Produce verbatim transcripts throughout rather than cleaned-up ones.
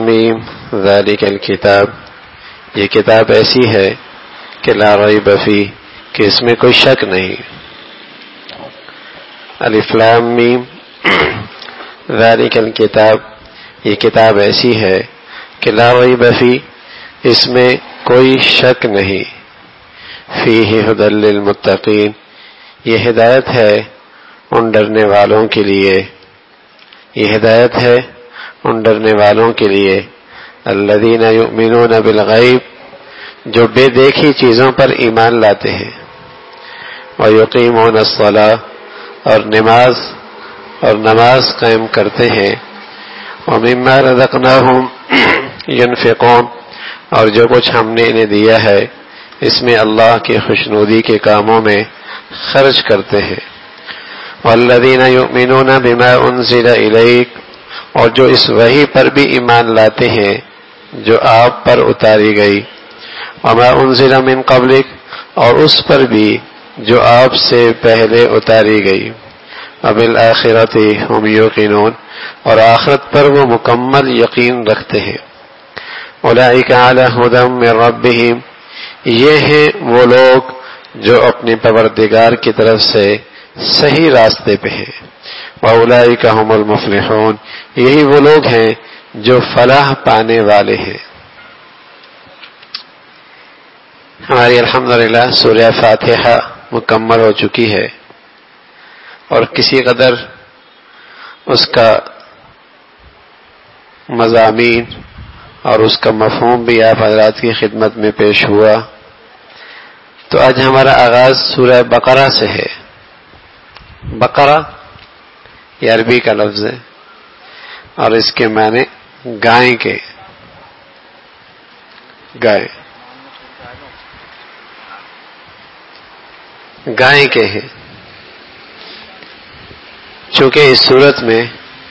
میم ذالک الکتاب، یہ کتاب ایسی ہے کہ لا ریب فیہ، کہ اس میں کوئی شک نہیں. الف لام میم ذالک الکتاب، یہ کتاب ایسی ہے کہ لا ریب فیہ، اس میں کوئی شک نہیں. فیہ ھدی للمتقین، یہ ہدایت ہے ان ڈرنے والوں کے لیے، یہ ہدایت ہے ان ڈرنے والوں کے لیے. الذین یؤمنون بالغیب، جو بے دیکھی چیزوں پر ایمان لاتے ہیں. ویقیمون الصلاۃ، اور نماز اور نماز قائم کرتے ہیں. ومما رزقناہم ینفقون، اور جو کچھ ہم نے انہیں دیا ہے اس میں اللہ کی خوشنودی کے کاموں میں خرچ کرتے ہیں. والذین یؤمنون بما انزل الیک، اور جو اس وحی پر بھی ایمان لاتے ہیں جو آپ پر اتاری گئی. وما انزل من قبلک، اور اس پر بھی جو آپ سے پہلے اتاری گئی. وبالآخرۃ ھم یوقنون، اور آخرت پر وہ مکمل یقین رکھتے ہیں. اولئک علی ھدی من ربہم، یہ ہیں وہ لوگ جو اپنے پروردگار کی طرف سے صحیح راستے پہ ہیں. وَأُولَئِكَ هُمُ الْمُفْلِحُونَ، یہی وہ لوگ ہیں جو فلاح پانے والے ہیں. ہماری الحمدللہ سورہ فاتحہ مکمل ہو چکی ہے، اور کسی قدر اس کا مضامین اور اس کا مفہوم بھی آپ حضرات کی خدمت میں پیش ہوا. تو آج ہمارا آغاز سورہ بقرہ سے ہے. بقرہ یہ عربی کا لفظ ہے اور اس کے معنی گائے کے گائے گائے کے ہیں. چونکہ اس صورت میں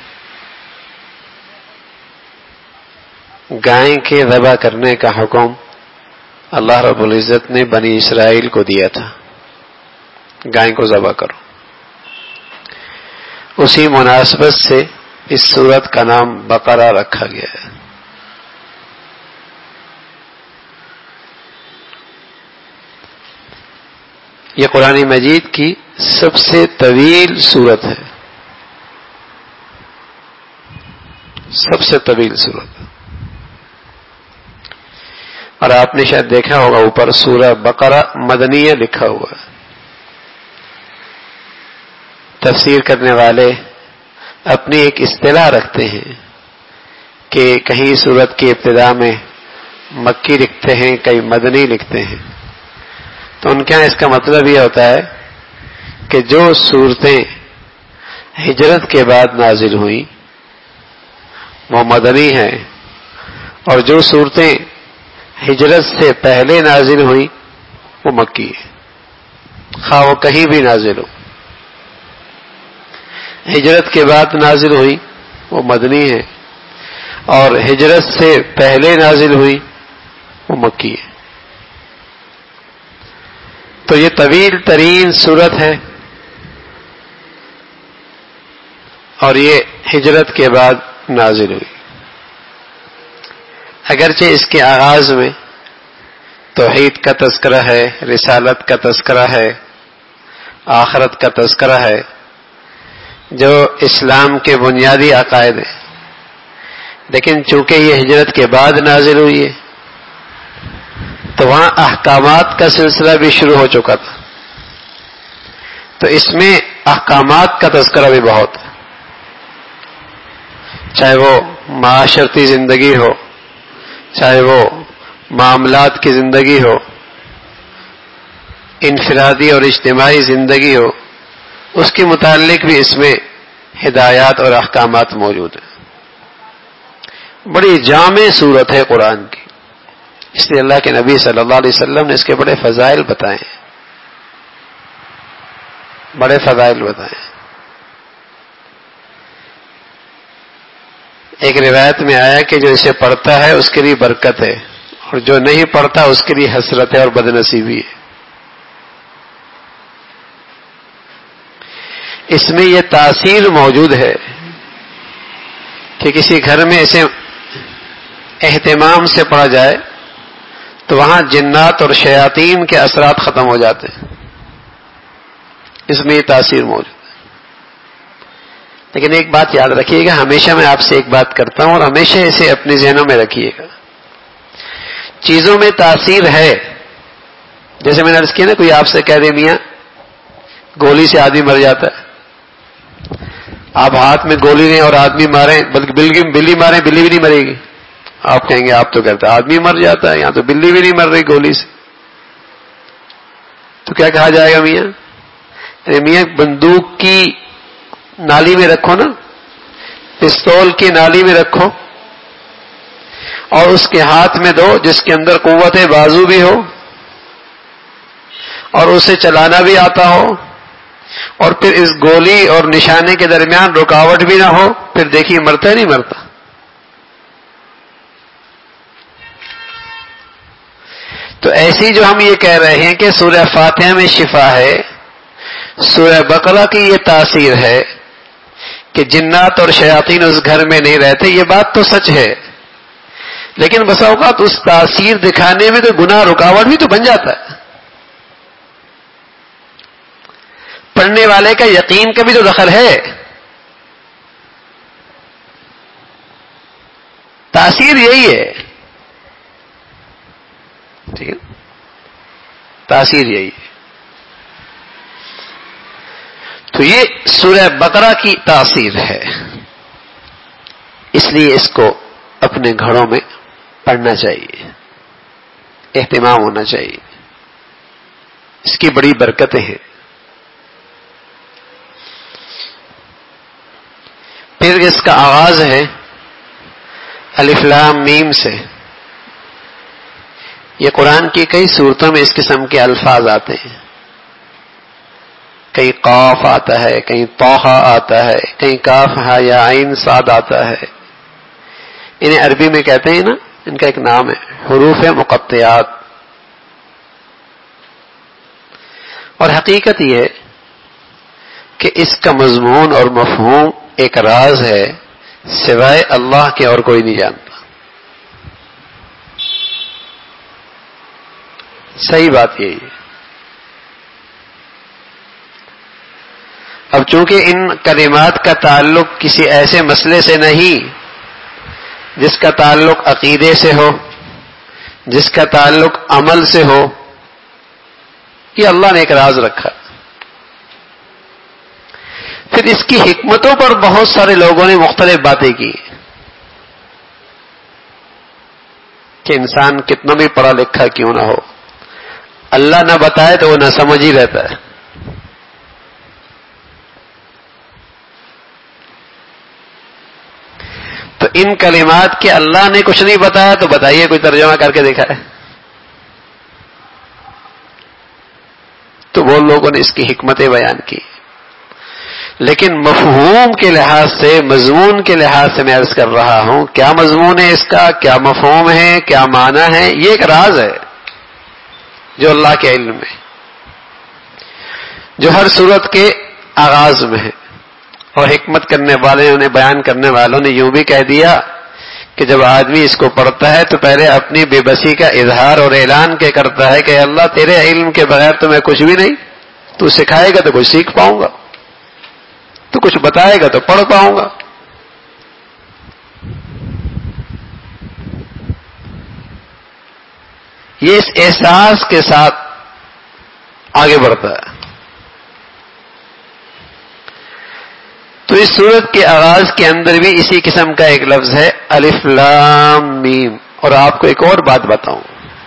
گائے کے ذبح کرنے کا حکم اللہ رب العزت نے بنی اسرائیل کو دیا تھا، گائے کو ذبح کرو. اسی مناسبت سے اس سورت کا نام بقرہ رکھا گیا ہے. یہ قرآن مجید کی سب سے طویل سورت ہے، سب سے طویل سورت. اور آپ نے شاید دیکھا ہوگا اوپر سورہ بقرہ مدنیہ لکھا ہوا ہے. تفسیر کرنے والے اپنی ایک اصطلاح رکھتے ہیں کہ کہیں سورت کی ابتدا میں مکی لکھتے ہیں، کہیں مدنی لکھتے ہیں. تو ان کے یہاں اس کا مطلب یہ ہوتا ہے کہ جو صورتیں ہجرت کے بعد نازل ہوئیں وہ مدنی ہیں، اور جو صورتیں ہجرت سے پہلے نازل ہوئیں وہ مکی ہیں. خواہ وہ کہیں بھی نازل ہو. ہجرت کے بعد نازل ہوئی وہ مدنی ہے، اور ہجرت سے پہلے نازل ہوئی وہ مکی ہے. تو یہ طویل ترین سورت ہے، اور یہ ہجرت کے بعد نازل ہوئی. اگرچہ اس کے آغاز میں توحید کا تذکرہ ہے، رسالت کا تذکرہ ہے، آخرت کا تذکرہ ہے، جو اسلام کے بنیادی عقائد ہیں. لیکن چونکہ یہ ہجرت کے بعد نازل ہوئی ہے تو وہاں احکامات کا سلسلہ بھی شروع ہو چکا تھا. تو اس میں احکامات کا تذکرہ بھی بہت ہے، چاہے وہ معاشرتی زندگی ہو، چاہے وہ معاملات کی زندگی ہو، انفرادی اور اجتماعی زندگی ہو، اس کے متعلق بھی اس میں ہدایات اور احکامات موجود ہیں. بڑی جامع صورت ہے قرآن کی، اس لیے اللہ کے نبی صلی اللہ علیہ وسلم نے اس کے بڑے فضائل بتائے ہیں، بڑے فضائل بتائے ہیں. ایک روایت میں آیا کہ جو اسے پڑھتا ہے اس کے لیے برکت ہے، اور جو نہیں پڑھتا اس کے لیے حسرت ہے اور بدنصیبی ہے. اس میں یہ تاثیر موجود ہے کہ کسی گھر میں ایسے اہتمام سے پڑھا جائے تو وہاں جنات اور شیاطین کے اثرات ختم ہو جاتے ہیں، اس میں یہ تاثیر موجود ہے۔ لیکن ایک بات یاد رکھیے گا، ہمیشہ میں آپ سے ایک بات کرتا ہوں اور ہمیشہ اسے اپنے ذہنوں میں رکھیے گا، چیزوں میں تاثیر ہے۔ جیسے میں نے عرض کیا نا، کوئی آپ سے کہہ دے میاں گولی سے آدمی مر جاتا ہے، آپ ہاتھ میں گولی لیں اور آدمی ماریں، بلکہ بلی بلی ماریں، بلی بھی نہیں مرے گی، آپ کہیں گے آپ تو کہتے ہیں آدمی مر جاتا ہے، یہاں تو بلی بھی نہیں مر رہی گولی سے، تو کیا کہا جائے گا میاں؟ ارے میاں بندوق کی نالی میں رکھو نا، پستول کی نالی میں رکھو اور اس کے ہاتھ میں دو جس کے اندر قوت بازو بھی ہو اور اسے چلانا بھی آتا ہو، اور پھر اس گولی اور نشانے کے درمیان رکاوٹ بھی نہ ہو، پھر دیکھیے مرتا ہے نہیں مرتا؟ تو ایسی جو ہم یہ کہہ رہے ہیں کہ سورہ فاتحہ میں شفا ہے، سورہ بقرہ کی یہ تاثیر ہے کہ جنات اور شیاطین اس گھر میں نہیں رہتے، یہ بات تو سچ ہے، لیکن بسا اوقات اس تاثیر دکھانے میں تو گناہ رکاوٹ بھی تو بن جاتا ہے، پڑھنے والے کا یقین کا بھی تو دخل ہے، تاثیر یہی ہے، ٹھیک ہے، تاثیر یہی ہے۔ تو یہ سورہ بقرہ کی تاثیر ہے، اس لیے اس کو اپنے گھروں میں پڑھنا چاہیے، اہتمام ہونا چاہیے، اس کی بڑی برکتیں ہیں۔ پھر اس کا آغاز ہے الف لام میم سے۔ یہ قرآن کی کئی صورتوں میں اس قسم کے الفاظ آتے ہیں، کہیں قاف آتا ہے، کہیں طٰ آتا ہے، کہیں کاف ہا یا عین صاد آتا ہے، انہیں عربی میں کہتے ہیں نا، ان کا ایک نام ہے حروف مقطعات۔ اور حقیقت یہ ہے کہ اس کا مضمون اور مفہوم ایک راز ہے، سوائے اللہ کے اور کوئی نہیں جانتا۔ صحیح بات یہی ہے۔ اب چونکہ ان کلمات کا تعلق کسی ایسے مسئلے سے نہیں جس کا تعلق عقیدے سے ہو، جس کا تعلق عمل سے ہو، یہ اللہ نے ایک راز رکھا۔ پھر اس کی حکمتوں پر بہت سارے لوگوں نے مختلف باتیں کی کہ انسان کتنا بھی پڑھا لکھا کیوں نہ ہو، اللہ نہ بتائے تو وہ نہ سمجھ ہی رہتا ہے۔ تو ان کلمات کے اللہ نے کچھ نہیں بتایا تو بتائیے کوئی ترجمہ کر کے دکھائے۔ تو وہ لوگوں نے اس کی حکمتیں بیان کی، لیکن مفہوم کے لحاظ سے، مضمون کے لحاظ سے میں عرض کر رہا ہوں، کیا مضمون ہے اس کا، کیا مفہوم ہے، کیا معنی ہے، یہ ایک راز ہے جو اللہ کے علم میں، جو ہر صورت کے آغاز میں ہے۔ اور حکمت کرنے والے نے، بیان کرنے والوں نے یوں بھی کہہ دیا کہ جب آدمی اس کو پڑھتا ہے تو پہلے اپنی بے بسی کا اظہار اور اعلان کے کرتا ہے کہ اللہ تیرے علم کے بغیر تو میں کچھ بھی نہیں، تو سکھائے گا تو کچھ سیکھ پاؤں گا، تو کچھ بتائے گا تو پڑھ پاؤں گا۔ یہ اس احساس کے ساتھ آگے بڑھتا ہے۔ تو اس سورت کے آغاز کے اندر بھی اسی قسم کا ایک لفظ ہے الف لام میم۔ اور آپ کو ایک اور بات بتاؤں،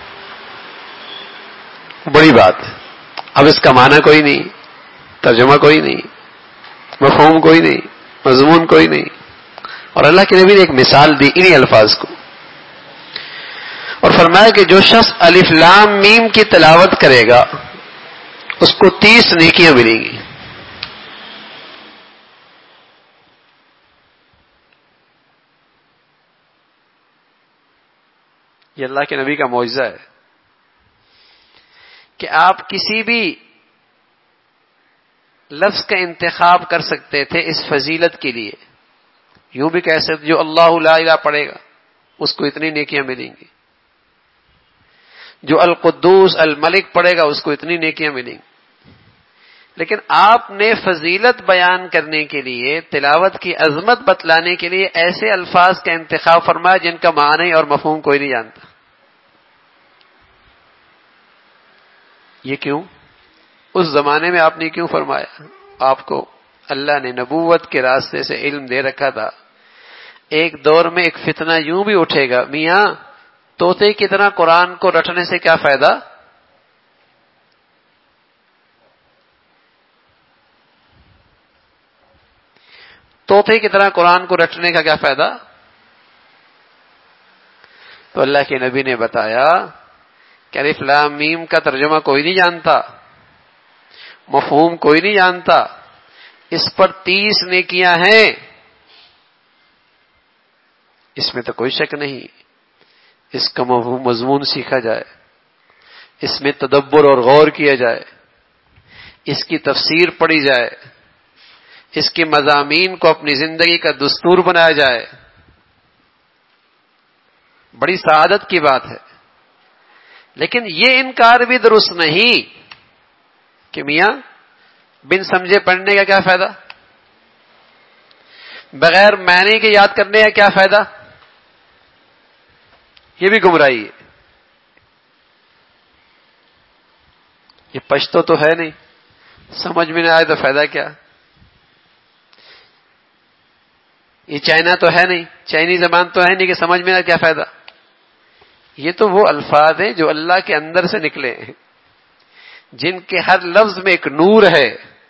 بڑی بات ہے، اب اس کا معنی کوئی نہیں، ترجمہ کوئی نہیں، مفہوم کوئی نہیں، مضمون کوئی نہیں، اور اللہ کے نبی نے ایک مثال دی انہی الفاظ کو، اور فرمایا کہ جو شخص الف لام میم کی تلاوت کرے گا اس کو تیس نیکیاں ملیں گی۔ یہ اللہ کے نبی کا معجزہ ہے کہ آپ کسی بھی لفظ کا انتخاب کر سکتے تھے اس فضیلت کے لیے، یوں بھی کہہ سکتے جو اللہ لا الہ پڑھے گا اس کو اتنی نیکیاں ملیں گی. جو القدوس الملک پڑھے گا اس کو اتنی نیکیاں ملیں گی. لیکن آپ نے فضیلت بیان کرنے کے لیے، تلاوت کی عظمت بتلانے کے لیے ایسے الفاظ کا انتخاب فرمایا جن کا معنی اور مفہوم کوئی نہیں جانتا. یہ کیوں؟ اس زمانے میں آپ نے کیوں فرمایا؟ آپ کو اللہ نے نبوت کے راستے سے علم دے رکھا تھا. ایک دور میں ایک فتنہ یوں بھی اٹھے گا، میاں طوطے کی طرح قرآن کو رٹنے سے کیا فائدہ؟ طوطے کی طرح قرآن کو رٹنے کا کیا فائدہ؟ تو اللہ کے نبی نے بتایا کہ الف لام میم کا ترجمہ کوئی نہیں جانتا، مفہوم کوئی نہیں جانتا، اس پر تیس نیکیاں ہیں. اس میں تو کوئی شک نہیں. اس کا مضمون سیکھا جائے، اس میں تدبر اور غور کیا جائے، اس کی تفسیر پڑھی جائے، اس کے مضامین کو اپنی زندگی کا دستور بنایا جائے، بڑی سعادت کی بات ہے. لیکن یہ انکار بھی درست نہیں کہ میاں بن سمجھے پڑھنے کا کیا فائدہ، بغیر معنی کے یاد کرنے کا کیا فائدہ. یہ بھی گمراہی ہے. یہ پشتو تو ہے نہیں، سمجھ میں نہ آئے تو فائدہ کیا. یہ چائنا تو ہے نہیں، چائنی زبان تو ہے نہیں کہ سمجھ میں نہ آئے کیا فائدہ. یہ تو وہ الفاظ ہیں جو اللہ کے اندر سے نکلے ہیں، جن کے ہر لفظ میں ایک نور ہے.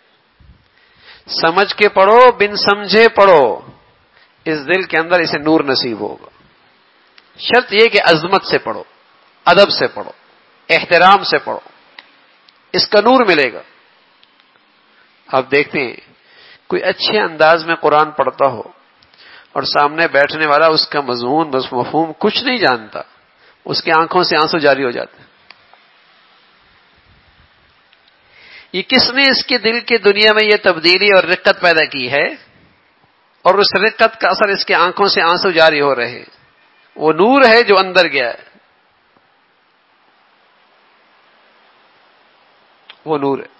سمجھ کے پڑھو، بن سمجھے پڑھو، اس دل کے اندر اسے نور نصیب ہوگا. شرط یہ کہ عظمت سے پڑھو، ادب سے پڑھو، احترام سے پڑھو، اس کا نور ملے گا. آپ دیکھتے ہیں کوئی اچھے انداز میں قرآن پڑھتا ہو اور سامنے بیٹھنے والا اس کا مضمون بس مفہوم کچھ نہیں جانتا، اس کی آنکھوں سے آنسو جاری ہو جاتے ہیں. یہ کس نے اس کے دل کی دنیا میں یہ تبدیلی اور رقت پیدا کی ہے، اور اس رقت کا اثر اس کے آنکھوں سے آنسو جاری ہو رہے ہیں؟ وہ نور ہے جو اندر گیا ہے، وہ نور ہے.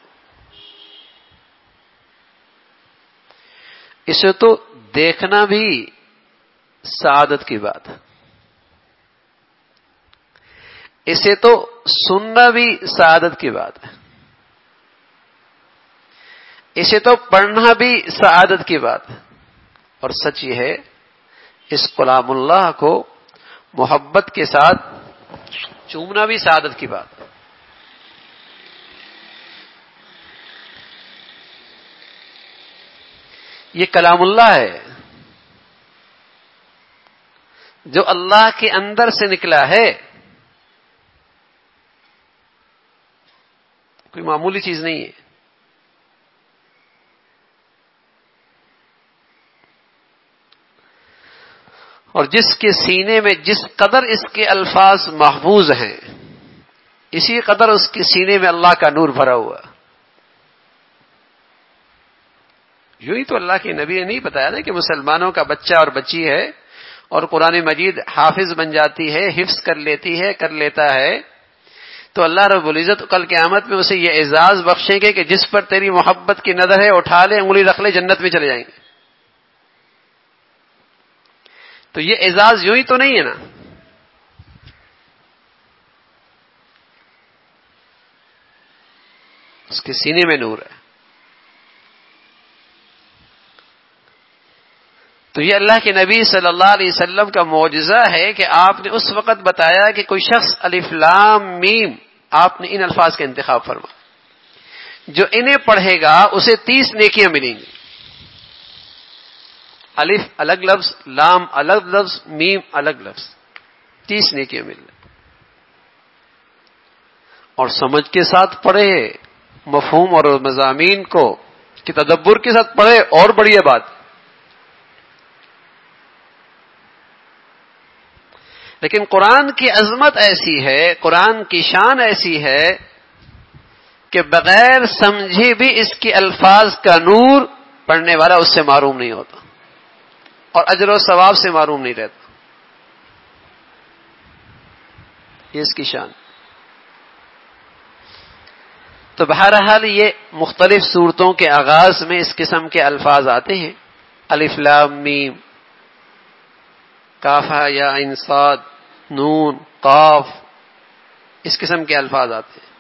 اسے تو دیکھنا بھی سعادت کی بات ہے، اسے تو سننا بھی سعادت کی بات ہے، اسے تو پڑھنا بھی سعادت کی بات ہے. اور سچ یہ ہے اس کلام اللہ کو محبت کے ساتھ چومنا بھی سعادت کی بات ہے. یہ کلام اللہ ہے جو اللہ کے اندر سے نکلا ہے، کوئی معمولی چیز نہیں ہے. اور جس کے سینے میں جس قدر اس کے الفاظ محفوظ ہیں، اسی قدر اس کے سینے میں اللہ کا نور بھرا ہوا. یوں ہی تو اللہ کے نبی نے نہیں بتایا نا کہ مسلمانوں کا بچہ اور بچی ہے اور قرآن مجید حافظ بن جاتی ہے، حفظ کر لیتی ہے، کر لیتا ہے، تو اللہ رب العزت کل قیامت میں اسے یہ اعزاز بخشیں گے کہ جس پر تیری محبت کی نظر ہے اٹھا لے، انگلی رکھ لے، جنت میں چلے جائیں گے. تو یہ اعزاز یوں ہی تو نہیں ہے نا. اس کے سینے میں نور ہے. تو یہ اللہ کے نبی صلی اللہ علیہ وسلم کا معجزہ ہے کہ آپ نے اس وقت بتایا کہ کوئی شخص الف لام میم، آپ نے ان الفاظ کا انتخاب فرما، جو انہیں پڑھے گا اسے تیس نیکیاں ملیں گی. الف الگ لفظ، لام الگ لفظ، میم الگ لفظ، تیس نیکیاں مل رہی. اور سمجھ کے ساتھ پڑھے، مفہوم اور مضامین کو کہ تدبر کے ساتھ پڑھے، اور بڑی بات. لیکن قرآن کی عظمت ایسی ہے، قرآن کی شان ایسی ہے کہ بغیر سمجھے بھی اس کے الفاظ کا نور پڑھنے والا اس سے معروم نہیں ہوتا، اور اجر و ثواب سے معروم نہیں رہتا. یہ اس کی شان. تو بہرحال یہ مختلف صورتوں کے آغاز میں اس قسم کے الفاظ آتے ہیں. الف لام میم، کاف ہا یا عین صاد، نون قاف، اس قسم کے الفاظ آتے ہیں.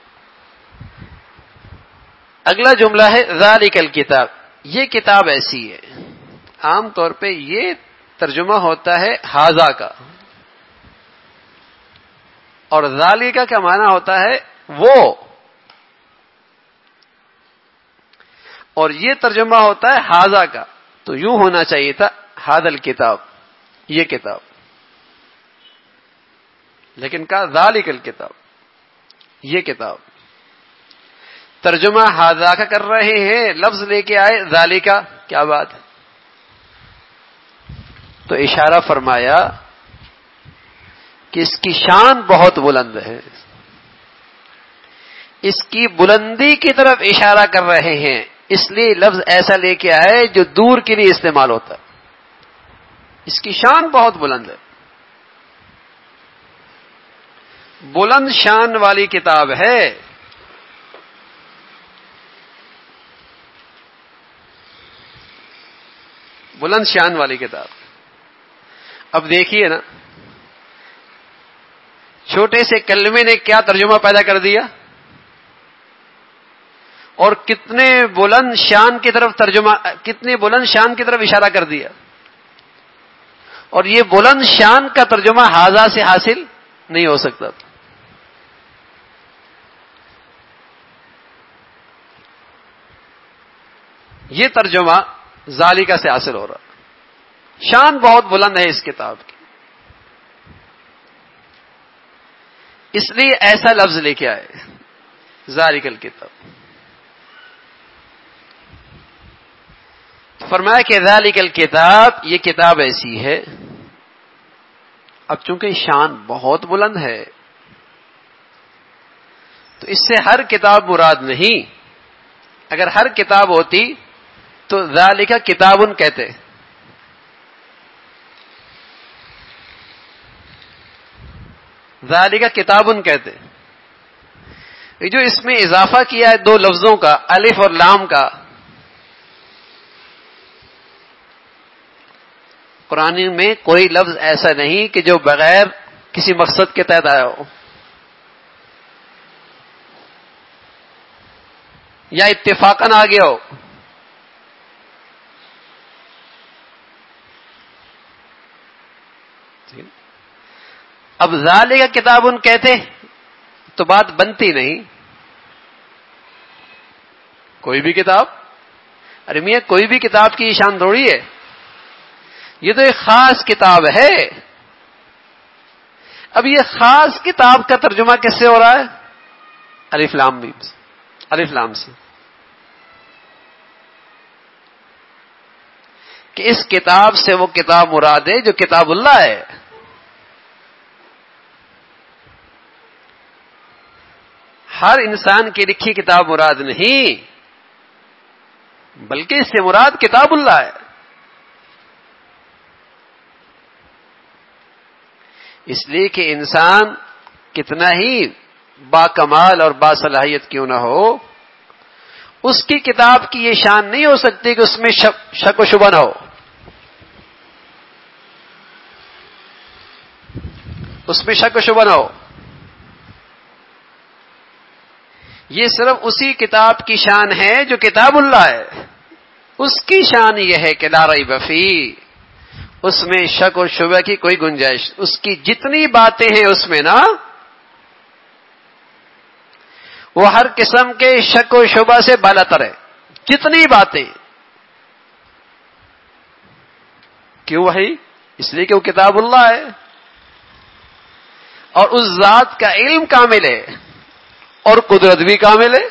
اگلا جملہ ہے ذالک الکتاب، یہ کتاب ایسی ہے. عام طور پہ یہ ترجمہ ہوتا ہے ہاذا کا، اور ذالک کا معنی ہوتا ہے وہ، اور یہ ترجمہ ہوتا ہے ہاذا کا. تو یوں ہونا چاہیے تھا ھذا الکتاب، یہ کتاب، لیکن کہا ذالک الکتاب، یہ کتاب. ترجمہ ھذا کا کر رہے ہیں، لفظ لے کے آئے ذالک، کیا بات ہے. تو اشارہ فرمایا کہ اس کی شان بہت بلند ہے، اس کی بلندی کی طرف اشارہ کر رہے ہیں، اس لیے لفظ ایسا لے کے آئے جو دور کے لیے استعمال ہوتا ہے. اس کی شان بہت بلند ہے، بلند شان والی کتاب ہے. بلند شان والی کتاب. اب دیکھیے نا، چھوٹے سے کلمے نے کیا ترجمہ پیدا کر دیا، اور کتنے بلند شان کی طرف ترجمہ، کتنے بلند شان کی طرف اشارہ کر دیا. اور یہ بلند شان کا ترجمہ ھذا سے حاصل نہیں ہو سکتا. یہ ترجمہ ذالکہ سے حاصل ہو رہا. شان بہت بلند ہے اس کتاب کی، اس لیے ایسا لفظ لے کے آئے ذالک الکتاب. فرمایا کہ ذالک الکتاب، یہ کتاب ایسی ہے. اب چونکہ شان بہت بلند ہے تو اس سے ہر کتاب مراد نہیں. اگر ہر کتاب ہوتی تو ذالک کتابن کہتے. ذالک کتابن کہتے. یہ جو اس میں اضافہ کیا ہے دو لفظوں کا، الف اور لام کا، قرآن میں کوئی لفظ ایسا نہیں کہ جو بغیر کسی مقصد کے تحت آیا ہو، یا اتفاقاً آ گیا ہو. اب ذالک کتابن کہتے تو بات بنتی نہیں. کوئی بھی کتاب، ارے میاں کوئی بھی کتاب کی شان تھوڑی ہے، یہ تو ایک خاص کتاب ہے. اب یہ خاص کتاب کا ترجمہ کس سے ہو رہا ہے؟ الف لام میم سے، الف لام سے. کہ اس کتاب سے وہ کتاب مراد ہے جو کتاب اللہ ہے. ہر انسان کی لکھی کتاب مراد نہیں، بلکہ اس سے مراد کتاب اللہ ہے. اس لیے کہ انسان کتنا ہی با کمال اور با صلاحیت کیوں نہ ہو، اس کی کتاب کی یہ شان نہیں ہو سکتی کہ اس میں شک, شک و شبہ نہ ہو. اس میں شک و شبہ نہ ہو. یہ صرف اسی کتاب کی شان ہے جو کتاب اللہ ہے. اس کی شان یہ ہے کہ لا ریب فیہ، اس میں شک و شبہ کی کوئی گنجائش. اس کی جتنی باتیں ہیں اس میں نا، وہ ہر قسم کے شک و شبہ سے بالاتر ہے. جتنی باتیں. کیوں وہی؟ اس لیے کہ وہ کتاب اللہ ہے، اور اس ذات کا علم کامل ہے اور قدرت بھی کامل ہے.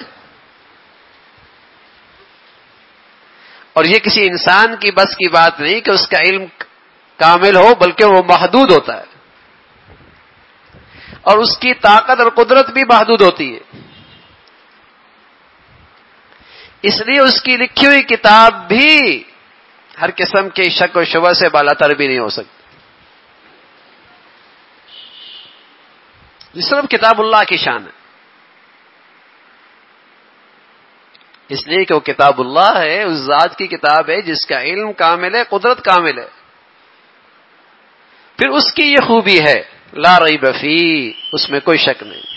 اور یہ کسی انسان کی بس کی بات نہیں کہ اس کا علم کامل ہو، بلکہ وہ محدود ہوتا ہے، اور اس کی طاقت اور قدرت بھی محدود ہوتی ہے. اس لیے اس کی لکھی ہوئی کتاب بھی ہر قسم کے شک و شبہ سے بالاتر بھی نہیں ہو سکتی. یہ صرف کتاب اللہ کی شان ہے، اس لیے کہ وہ کتاب اللہ ہے، اس ذات کی کتاب ہے جس کا علم کامل ہے، قدرت کامل ہے. پھر اس کی یہ خوبی ہے لا ریب فی، اس میں کوئی شک نہیں.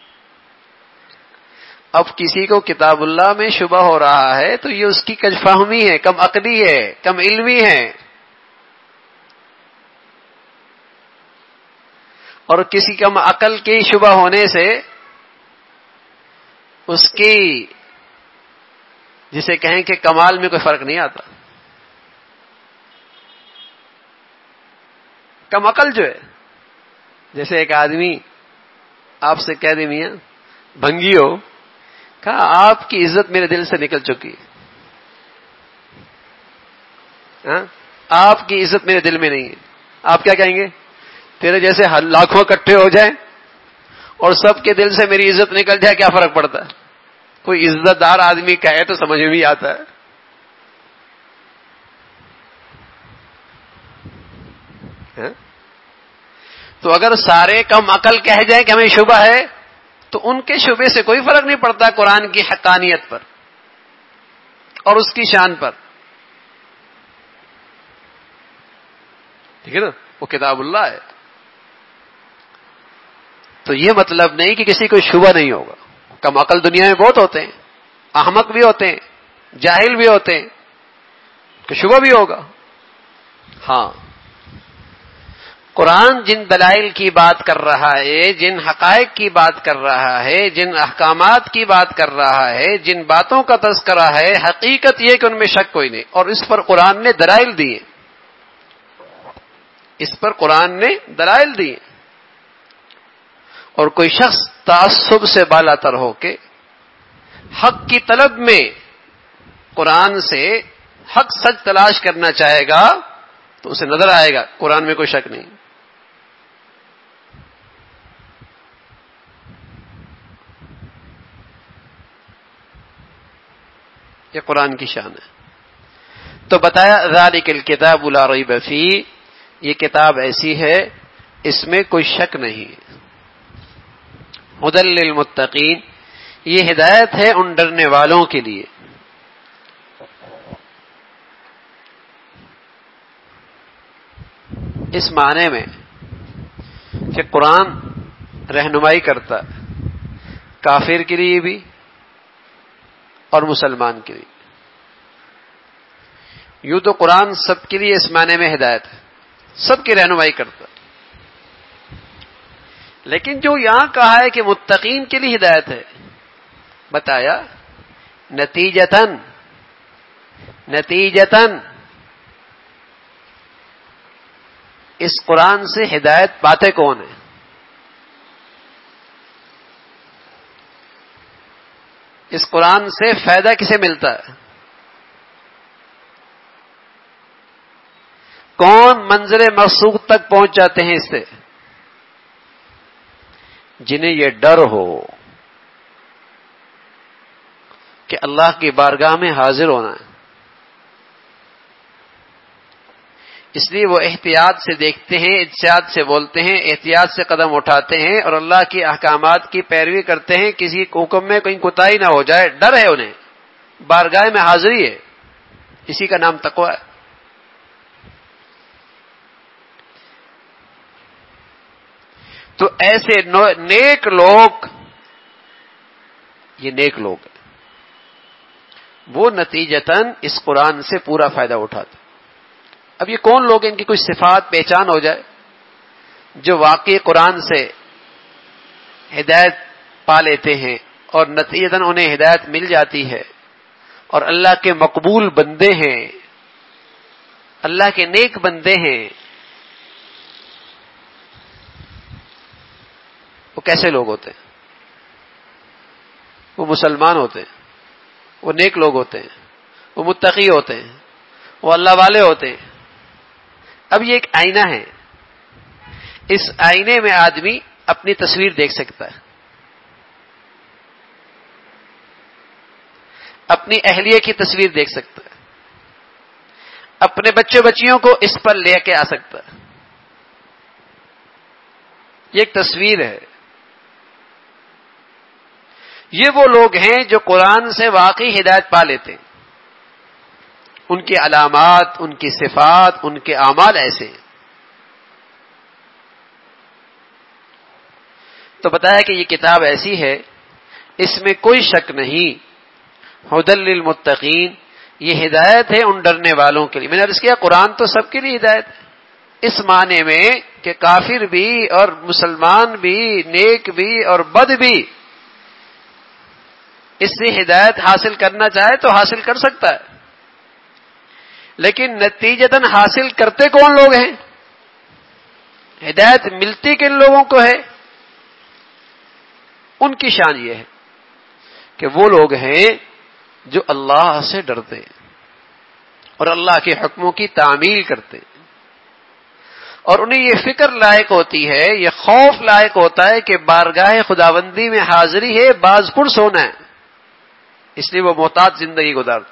اب کسی کو کتاب اللہ میں شبہ ہو رہا ہے تو یہ اس کی کج فہمی ہے، کم عقلی ہے، کم علمی ہے. اور کسی کم عقل کی شبہ ہونے سے اس کی جسے کہیں کہ کمال میں کوئی فرق نہیں آتا. کم عقل جو ہے، جیسے ایک آدمی آپ سے کہہ دے میاں بھنگی ہو، کہا آپ کی عزت میرے دل سے نکل چکی ہے، ہاں آپ کی عزت میرے دل میں نہیں ہے. آپ کیا کہیں گے؟ تیرے جیسے لاکھوں اکٹھے ہو جائیں اور سب کے دل سے میری عزت نکل جائے، کیا فرق پڑتا ہے؟ کوئی عزت دار آدمی کہے تو سمجھ میں بھی آتا ہے. تو اگر سارے کم عقل کہہ جائیں کہ ہمیں شبہ ہے تو ان کے شبے سے کوئی فرق نہیں پڑتا قرآن کی حقانیت پر اور اس کی شان پر. ٹھیک ہے نا، وہ کتاب اللہ ہے. تو یہ مطلب نہیں کہ کسی کو شبہ نہیں ہوگا. کم عقل دنیا میں بہت ہوتے ہیں، احمق بھی ہوتے ہیں، جاہل بھی ہوتے ہیں، کہ شبہ بھی ہوگا. ہاں، قرآن جن دلائل کی بات کر رہا ہے، جن حقائق کی بات کر رہا ہے، جن احکامات کی بات کر رہا ہے، جن باتوں کا تذکرہ ہے، حقیقت یہ کہ ان میں شک کوئی نہیں. اور اس پر قرآن نے دلائل دیے، اس پر قرآن نے دلائل دیے. اور کوئی شخص تعصب سے بالا تر ہو کے حق کی طلب میں قرآن سے حق سچ تلاش کرنا چاہے گا تو اسے نظر آئے گا قرآن میں کوئی شک نہیں. یہ قرآن کی شان ہے. تو بتایا ذالک الکتاب لا ریب فیہ، یہ کتاب ایسی ہے اس میں کوئی شک نہیں. ھدی للمتقین، یہ ہدایت ہے ان ڈرنے والوں کے لیے. اس معنی میں کہ قرآن رہنمائی کرتا کافر کے لیے بھی اور مسلمان کے لیے. یوں تو قرآن سب کے لیے اس معنی میں ہدایت ہے، سب کی رہنمائی کرتا. لیکن جو یہاں کہا ہے کہ متقین کے لیے ہدایت ہے، بتایا نتیجتاً نتیجتاً اس قرآن سے ہدایت پاتے کون ہیں؟ اس قرآن سے فائدہ کسے ملتا ہے؟ کون منزل مقصود تک پہنچ جاتے ہیں اس سے؟ جنہیں یہ ڈر ہو کہ اللہ کی بارگاہ میں حاضر ہونا ہے، اس لیے وہ احتیاط سے دیکھتے ہیں، احتیاط سے بولتے ہیں، احتیاط سے قدم اٹھاتے ہیں اور اللہ کے احکامات کی پیروی کرتے ہیں. کسی حکم میں کہیں کوتاہی نہ ہو جائے، ڈر ہے انہیں، بارگاہ میں حاضری ہے. اسی کا نام تقویٰ ہے. تو ایسے نیک لوگ، یہ نیک لوگ ہیں، وہ نتیجتاً اس قرآن سے پورا فائدہ اٹھاتے. اب یہ کون لوگ ہیں؟ ان کی کوئی صفات پہچان ہو جائے جو واقعی قرآن سے ہدایت پا لیتے ہیں اور نتیجتاً انہیں ہدایت مل جاتی ہے اور اللہ کے مقبول بندے ہیں، اللہ کے نیک بندے ہیں. وہ کیسے لوگ ہوتے ہیں؟ وہ مسلمان ہوتے ہیں، وہ نیک لوگ ہوتے ہیں، وہ متقی ہوتے ہیں، وہ اللہ والے ہوتے ہیں. اب یہ ایک آئینہ ہے، اس آئینے میں آدمی اپنی تصویر دیکھ سکتا ہے، اپنی اہلیہ کی تصویر دیکھ سکتا ہے، اپنے بچوں بچیوں کو اس پر لے کے آ سکتا ہے. یہ ایک تصویر ہے. یہ وہ لوگ ہیں جو قرآن سے واقعی ہدایت پا لیتے ہیں. ان کی علامات، ان کی صفات، ان کے اعمال ایسے ہیں. تو بتایا کہ یہ کتاب ایسی ہے اس میں کوئی شک نہیں. ہدی للمتقین، یہ ہدایت ہے ان ڈرنے والوں کے لیے. میں نے عرض کیا قرآن تو سب کے لیے ہدایت ہے، اس معنی میں کہ کافر بھی اور مسلمان بھی، نیک بھی اور بد بھی اس سے ہدایت حاصل کرنا چاہے تو حاصل کر سکتا ہے. لیکن نتیجتاً حاصل کرتے کون لوگ ہیں؟ ہدایت ملتی کن لوگوں کو ہے؟ ان کی شان یہ ہے کہ وہ لوگ ہیں جو اللہ سے ڈرتے ہیں اور اللہ کے حکموں کی تعمیل کرتے ہیں، اور انہیں یہ فکر لائق ہوتی ہے، یہ خوف لائق ہوتا ہے کہ بارگاہ خداوندی میں حاضری ہے، باز پرس ہونا ہے، اس لیے وہ محتاط زندگی گزارتے.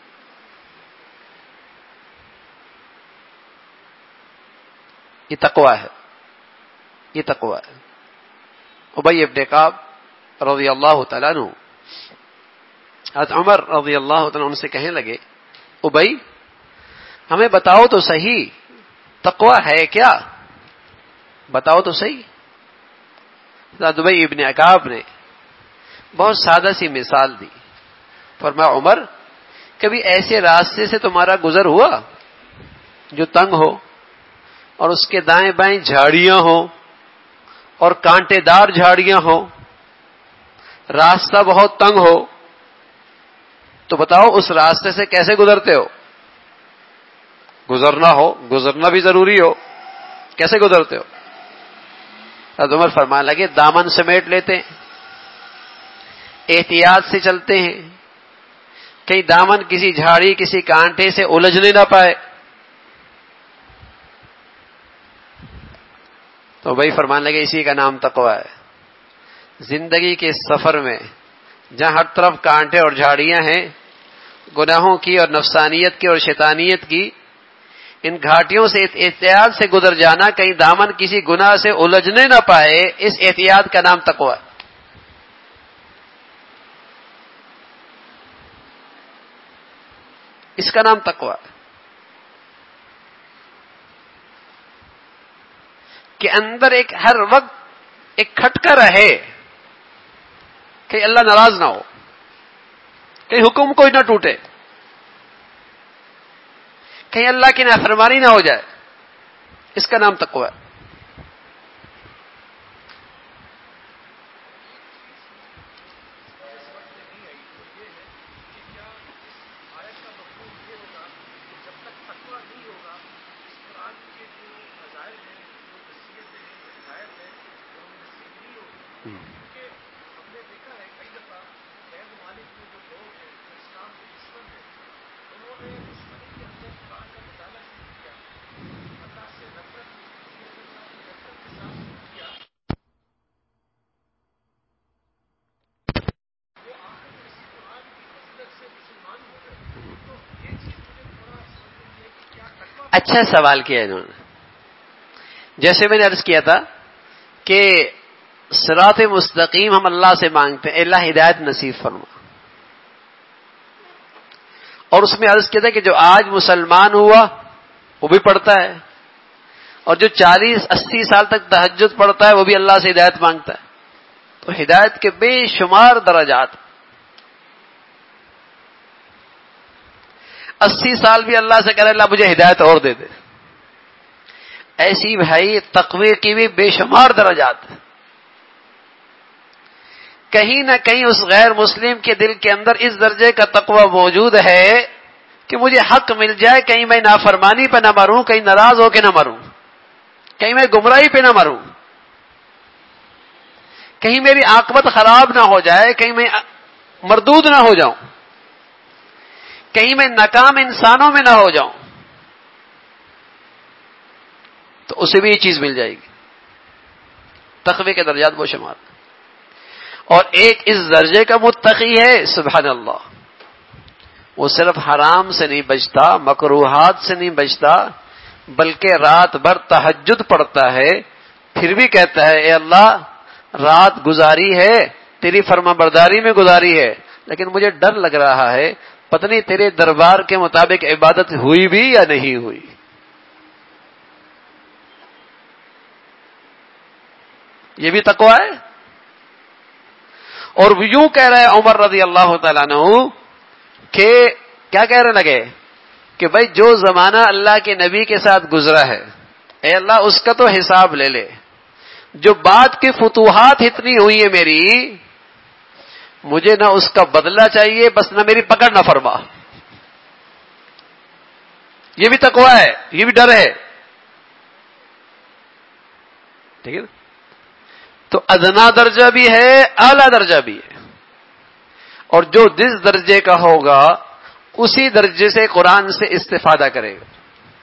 یہ تقویٰ ہے، یہ تقویٰ ہے. ابی ابن کعب رضی اللہ تعالیٰ عنہ، حضرت عمر رضی اللہ تعالیٰ ان سے کہنے لگے ابی ہمیں بتاؤ تو صحیح تقویٰ ہے کیا، بتاؤ تو صحیح. حضرت ابی ابن کعب نے بہت سادہ سی مثال دی. فرمایا عمر کبھی ایسے راستے سے تمہارا گزر ہوا جو تنگ ہو اور اس کے دائیں بائیں جھاڑیاں ہوں اور کانٹے دار جھاڑیاں ہوں، راستہ بہت تنگ ہو، تو بتاؤ اس راستے سے کیسے گزرتے ہو؟ گزرنا ہو، گزرنا بھی ضروری ہو، کیسے گزرتے ہو؟ حضرت عمر فرمانے لگے دامن سمیٹ لیتے ہیں، احتیاط سے چلتے ہیں، کہیں دامن کسی جھاڑی کسی کانٹے سے الجھنے نہ پائے. تو بھائی فرمانے لگے اسی کا نام تقویٰ ہے. زندگی کے سفر میں جہاں ہر طرف کانٹے اور جھاڑیاں ہیں، گناہوں کی اور نفسانیت کی اور شیطانیت کی، ان گھاٹیوں سے احتیاط سے گزر جانا، کہیں دامن کسی گناہ سے الجھنے نہ پائے، اس احتیاط کا نام تقویٰ ہے. اس کا نام تقویٰ ہے کہ اندر ایک ہر وقت ایک کھٹکا رہے کہ اللہ ناراض نہ ہو، کہیں حکم کوئی نہ ٹوٹے، کہیں اللہ کی نافرمانی نہ ہو جائے. اس کا نام تقویٰ ہے. اچھا سوال کیا انہوں نے. جیسے میں نے عرض کیا تھا کہ صراط مستقیم ہم اللہ سے مانگتے ہیں، اللہ ہدایت نصیب فرما. اور اس میں عرض کیا تھا کہ جو آج مسلمان ہوا وہ بھی پڑھتا ہے، اور جو چالیس اسی سال تک تہجد پڑھتا ہے وہ بھی اللہ سے ہدایت مانگتا ہے. تو ہدایت کے بے شمار درجات. اسی سال بھی اللہ سے کہہ رہے اللہ مجھے ہدایت اور دے دے. ایسی بھائی تقوی کی بھی بے شمار درجات. کہیں نہ کہیں اس غیر مسلم کے دل کے اندر اس درجے کا تقوی موجود ہے کہ مجھے حق مل جائے، کہیں میں نافرمانی پہ نہ مروں، کہیں ناراض ہو کے نہ مروں، کہیں میں گمراہی پہ نہ مروں، کہیں میری عاقبت خراب نہ ہو جائے، کہیں میں مردود نہ ہو جاؤں، کہیں میں ناکام انسانوں میں نہ ہو جاؤں. تو اسے بھی یہ چیز مل جائے گی. تقوی کے درجات وہ شمار. اور ایک اس درجے کا متقی ہے سبحان اللہ، وہ صرف حرام سے نہیں بچتا، مکروہات سے نہیں بچتا، بلکہ رات بھر تہجد پڑھتا ہے، پھر بھی کہتا ہے اے اللہ رات گزاری ہے تیری فرما برداری میں گزاری ہے، لیکن مجھے ڈر لگ رہا ہے پتہ نہیں تیرے دربار کے مطابق عبادت ہوئی بھی یا نہیں ہوئی. یہ بھی تقوی ہے. اور یوں کہہ رہے عمر رضی اللہ تعالیٰ عنہ کہ کیا کہہ رہے لگے کہ بھائی جو زمانہ اللہ کے نبی کے ساتھ گزرا ہے، اے اللہ اس کا تو حساب لے لے. جو بعد کی فتوحات اتنی ہوئی ہے میری، مجھے نہ اس کا بدلہ چاہیے، بس نہ میری پکڑ نہ فرما. یہ بھی تقوی ہے، یہ بھی ڈر ہے. ٹھیک ہے نا؟ تو ادنا درجہ بھی ہے، اعلی درجہ بھی ہے. اور جو جس درجے کا ہوگا اسی درجے سے قرآن سے استفادہ کرے گا،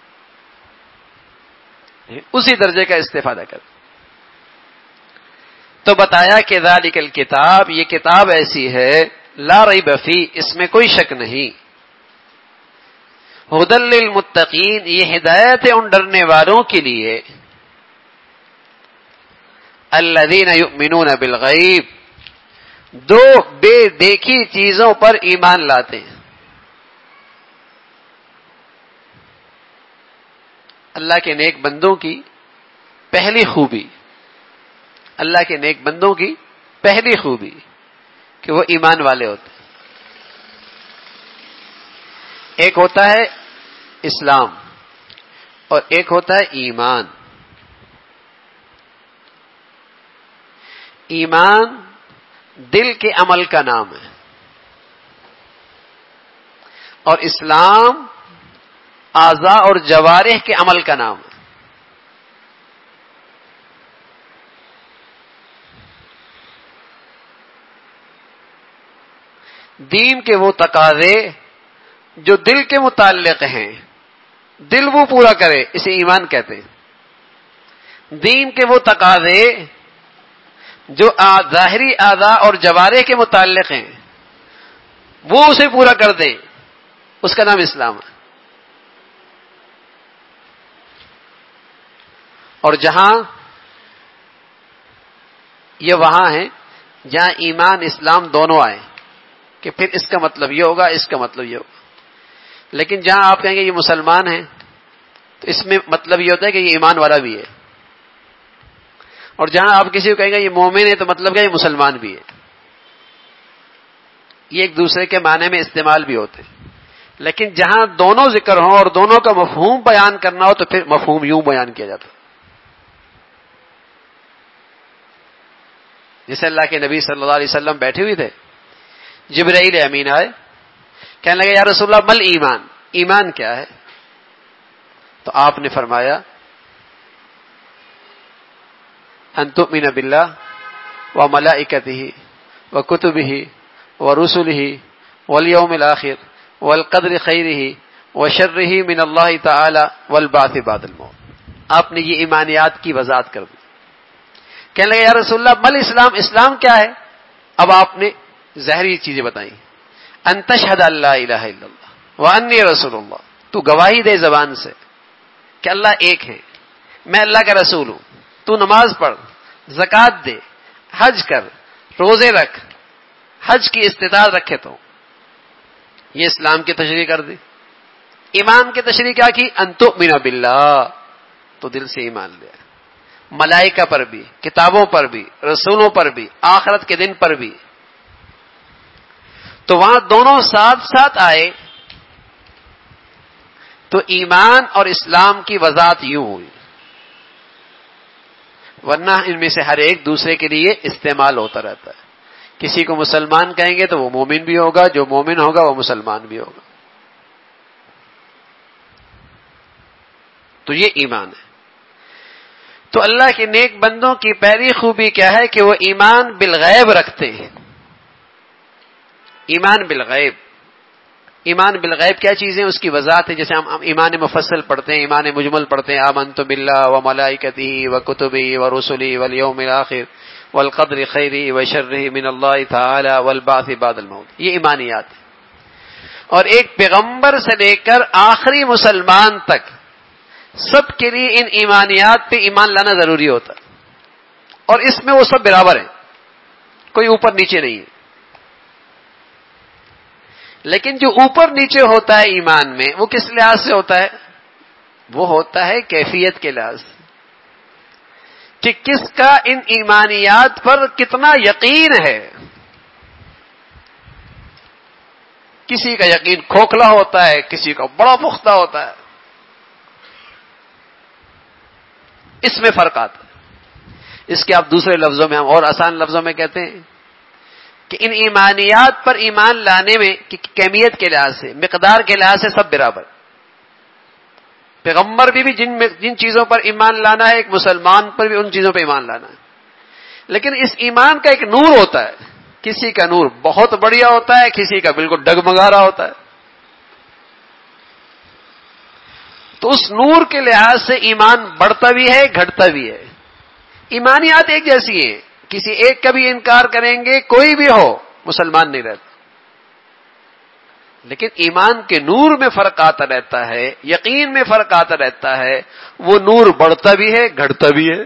اسی درجے کا استفادہ کرے. تو بتایا کہ ذالک الکتاب، یہ کتاب ایسی ہے، لا ریب فی، اس میں کوئی شک نہیں. ھدی للمتقین، یہ ہدایت ہے ان ڈرنے والوں کے لیے. الذین یؤمنون بالغیب، دو بے دیکھی چیزوں پر ایمان لاتے ہیں. اللہ کے نیک بندوں کی پہلی خوبی، اللہ کے نیک بندوں کی پہلی خوبی کہ وہ ایمان والے ہوتے ہیں. ایک ہوتا ہے اسلام اور ایک ہوتا ہے ایمان. ایمان دل کے عمل کا نام ہے اور اسلام اعضاء اور جوارح کے عمل کا نام ہے. دین کے وہ تقاضے جو دل کے متعلق ہیں، دل وہ پورا کرے، اسے ایمان کہتے ہیں. دین کے وہ تقاضے جو ظاہری اعضاء اور جوارح کے متعلق ہیں، وہ اسے پورا کر دیں، اس کا نام اسلام ہے. اور جہاں یہ وہاں ہے جہاں ایمان اسلام دونوں آئے کہ پھر اس کا مطلب یہ ہوگا، اس کا مطلب یہ ہوگا. لیکن جہاں آپ کہیں گے یہ مسلمان ہیں تو اس میں مطلب یہ ہوتا ہے کہ یہ ایمان والا بھی ہے. اور جہاں آپ کسی کو کہیں گے یہ مومن ہے تو مطلب کہ یہ مسلمان بھی ہے. یہ ایک دوسرے کے معنی میں استعمال بھی ہوتے ہیں. لیکن جہاں دونوں ذکر ہوں اور دونوں کا مفہوم بیان کرنا ہو تو پھر مفہوم یوں بیان کیا جاتا ہے. جیسے اللہ کے نبی صلی اللہ علیہ وسلم بیٹھے ہوئے تھے، جبرائیل امین آئے، کہنے لگے یا رسول اللہ مل ایمان، ایمان کیا ہے؟ تو آپ نے فرمایا ان تؤمن باللہ وملائکتہ وکتبہ ورسلہ والیوم الآخر والقدر خیرہ وشرہ من اللہ تعالی والبعث بعد الموت. آپ نے یہ ایمانیات کی وضاحت کر دی. کہنے لگے یا رسول اللہ مل اسلام، اسلام کیا ہے؟ اب آپ نے ظاہری چیزیں بتائیں. ان تشہد ان لا الہ الا اللہ وانی رسول اللہ، تو گواہی دے زبان سے کہ اللہ ایک ہے، میں اللہ کا رسول ہوں. تو نماز پڑھ، زکوٰۃ دے، حج کر، روزے رکھ، حج کی استطاعت رکھے. تو یہ اسلام کی تشریح کر دی. ایمان کی تشریح کیا کی؟ ان تؤمن باللہ، تو دل سے ایمان لے، ملائکہ پر بھی، کتابوں پر بھی، رسولوں پر بھی، آخرت کے دن پر بھی. تو وہاں دونوں ساتھ ساتھ آئے تو ایمان اور اسلام کی وضاحت یوں ہوئی، ورنہ ان میں سے ہر ایک دوسرے کے لیے استعمال ہوتا رہتا ہے. کسی کو مسلمان کہیں گے تو وہ مومن بھی ہوگا، جو مومن ہوگا وہ مسلمان بھی ہوگا. تو یہ ایمان ہے. تو اللہ کے نیک بندوں کی پہلی خوبی کیا ہے کہ وہ ایمان بالغیب رکھتے ہیں. ایمان بالغیب، ایمان بالغیب کیا چیزیں اس کی وضاحت ہے. جیسے ہم ایمان مفصل پڑھتے ہیں، ایمان مجمل پڑھتے ہیں، آمنت باللہ وملائکتہ وکتبہ ورسلہ والیوم الآخر والقدر خیرہ وشرہ من اللہ تعالی والبعث بعد الموت. یہ ایمانیات ہے. اور ایک پیغمبر سے لے کر آخری مسلمان تک سب کے لیے ان ایمانیات پہ ایمان لانا ضروری ہوتا ہے. اور اس میں وہ سب برابر ہیں، کوئی اوپر نیچے نہیں ہے. لیکن جو اوپر نیچے ہوتا ہے ایمان میں وہ کس لحاظ سے ہوتا ہے؟ وہ ہوتا ہے کیفیت کے لحاظ سے کہ کس کا ان ایمانیات پر کتنا یقین ہے. کسی کا یقین کھوکھلا ہوتا ہے، کسی کا بڑا پختہ ہوتا ہے. اس میں فرق آتا ہے. اس کے آپ دوسرے لفظوں میں، ہم اور آسان لفظوں میں کہتے ہیں کہ ان ایمانیات پر ایمان لانے میں کیمیت کے لحاظ سے، مقدار کے لحاظ سے سب برابر. پیغمبر بھی بھی جن جن چیزوں پر ایمان لانا ہے، ایک مسلمان پر بھی ان چیزوں پہ ایمان لانا ہے. لیکن اس ایمان کا ایک نور ہوتا ہے. کسی کا نور بہت بڑھیا ہوتا ہے، کسی کا بالکل ڈگمگا رہا ہوتا ہے. تو اس نور کے لحاظ سے ایمان بڑھتا بھی ہے، گھٹتا بھی ہے. ایمانیات ایک جیسی ہیں، کسی ایک کا بھی انکار کریں گے کوئی بھی ہو مسلمان نہیں رہتا. لیکن ایمان کے نور میں فرق آتا رہتا ہے، یقین میں فرق آتا رہتا ہے. وہ نور بڑھتا بھی ہے، گھٹتا بھی ہے.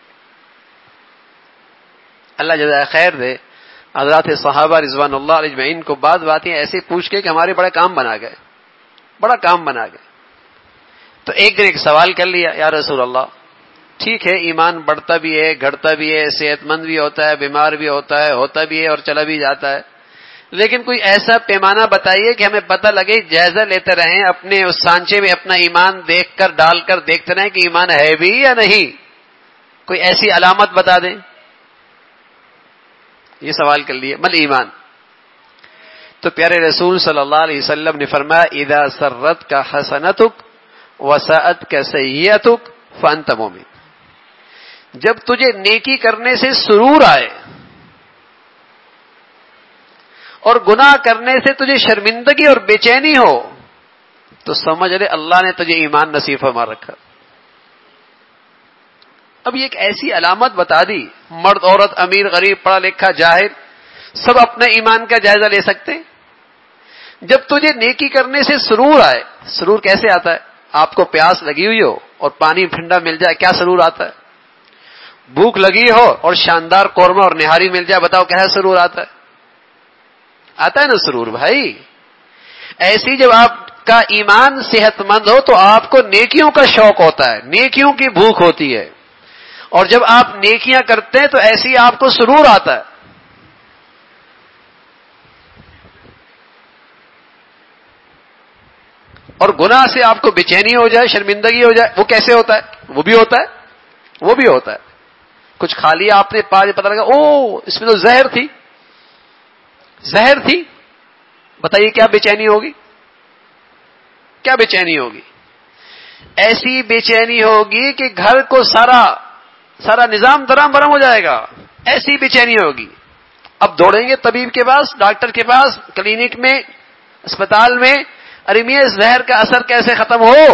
اللہ جزائے خیر دے. حضرات صحابہ رضوان اللہ علیہ اجمعین کو بعض باتیں ایسے پوچھ کے کہ ہمارے بڑے کام بنا گئے، بڑا کام بنا گئے. تو ایک دن ایک سوال کر لیا، یا رسول اللہ ٹھیک ہے ایمان بڑھتا بھی ہے، گھٹتا بھی ہے، صحت مند بھی ہوتا ہے، بیمار بھی ہوتا ہے، ہوتا بھی ہے اور چلا بھی جاتا ہے، لیکن کوئی ایسا پیمانہ بتائیے کہ ہمیں پتہ لگے، جائزہ لیتے رہیں اپنے اس سانچے میں اپنا ایمان دیکھ کر ڈال کر دیکھتے رہیں کہ ایمان ہے بھی یا نہیں. کوئی ایسی علامت بتا دیں. یہ سوال کر لیے مل ایمان. تو پیارے رسول صلی اللہ علیہ وسلم نے فرمایا اذا سرت کا حسنتک وساءت کا سیئتک فانت مومن. جب تجھے نیکی کرنے سے سرور آئے اور گناہ کرنے سے تجھے شرمندگی اور بے چینی ہو تو سمجھ لے اللہ نے تجھے ایمان نصیب فرما رکھا. اب یہ ایک ایسی علامت بتا دی، مرد عورت امیر غریب پڑھا لکھا جاہل سب اپنے ایمان کا جائزہ لے سکتے ہیں. جب تجھے نیکی کرنے سے سرور آئے، سرور کیسے آتا ہے؟ آپ کو پیاس لگی ہوئی ہو اور پانی ٹھنڈا مل جائے، کیا سرور آتا ہے؟ بھوک لگی ہو اور شاندار قورمہ اور نہاری مل جائے، بتاؤ کیسا سرور آتا ہے؟ آتا ہے نا سرور بھائی. ایسی جب آپ کا ایمان صحت مند ہو تو آپ کو نیکیوں کا شوق ہوتا ہے، نیکیوں کی بھوک ہوتی ہے، اور جب آپ نیکیاں کرتے ہیں تو ایسی آپ کو سرور آتا ہے. اور گناہ سے آپ کو بے چینی ہو جائے، شرمندگی ہو جائے، وہ کیسے ہوتا ہے؟ وہ بھی ہوتا ہے، وہ بھی ہوتا ہے. کچھ کھا لیا آپ نے، پتہ لگا او اس میں تو زہر تھی، زہر تھی. بتائیے کیا بے چینی ہوگی؟ کیا بے چینی ہوگی؟ ایسی بے چینی ہوگی کہ گھر کو سارا سارا نظام درام برہم ہو جائے گا. ایسی بے چینی ہوگی. اب دوڑیں گے طبیب کے پاس، ڈاکٹر کے پاس، کلینک میں، اسپتال میں. ارے میاں اس زہر کا اثر کیسے ختم ہو؟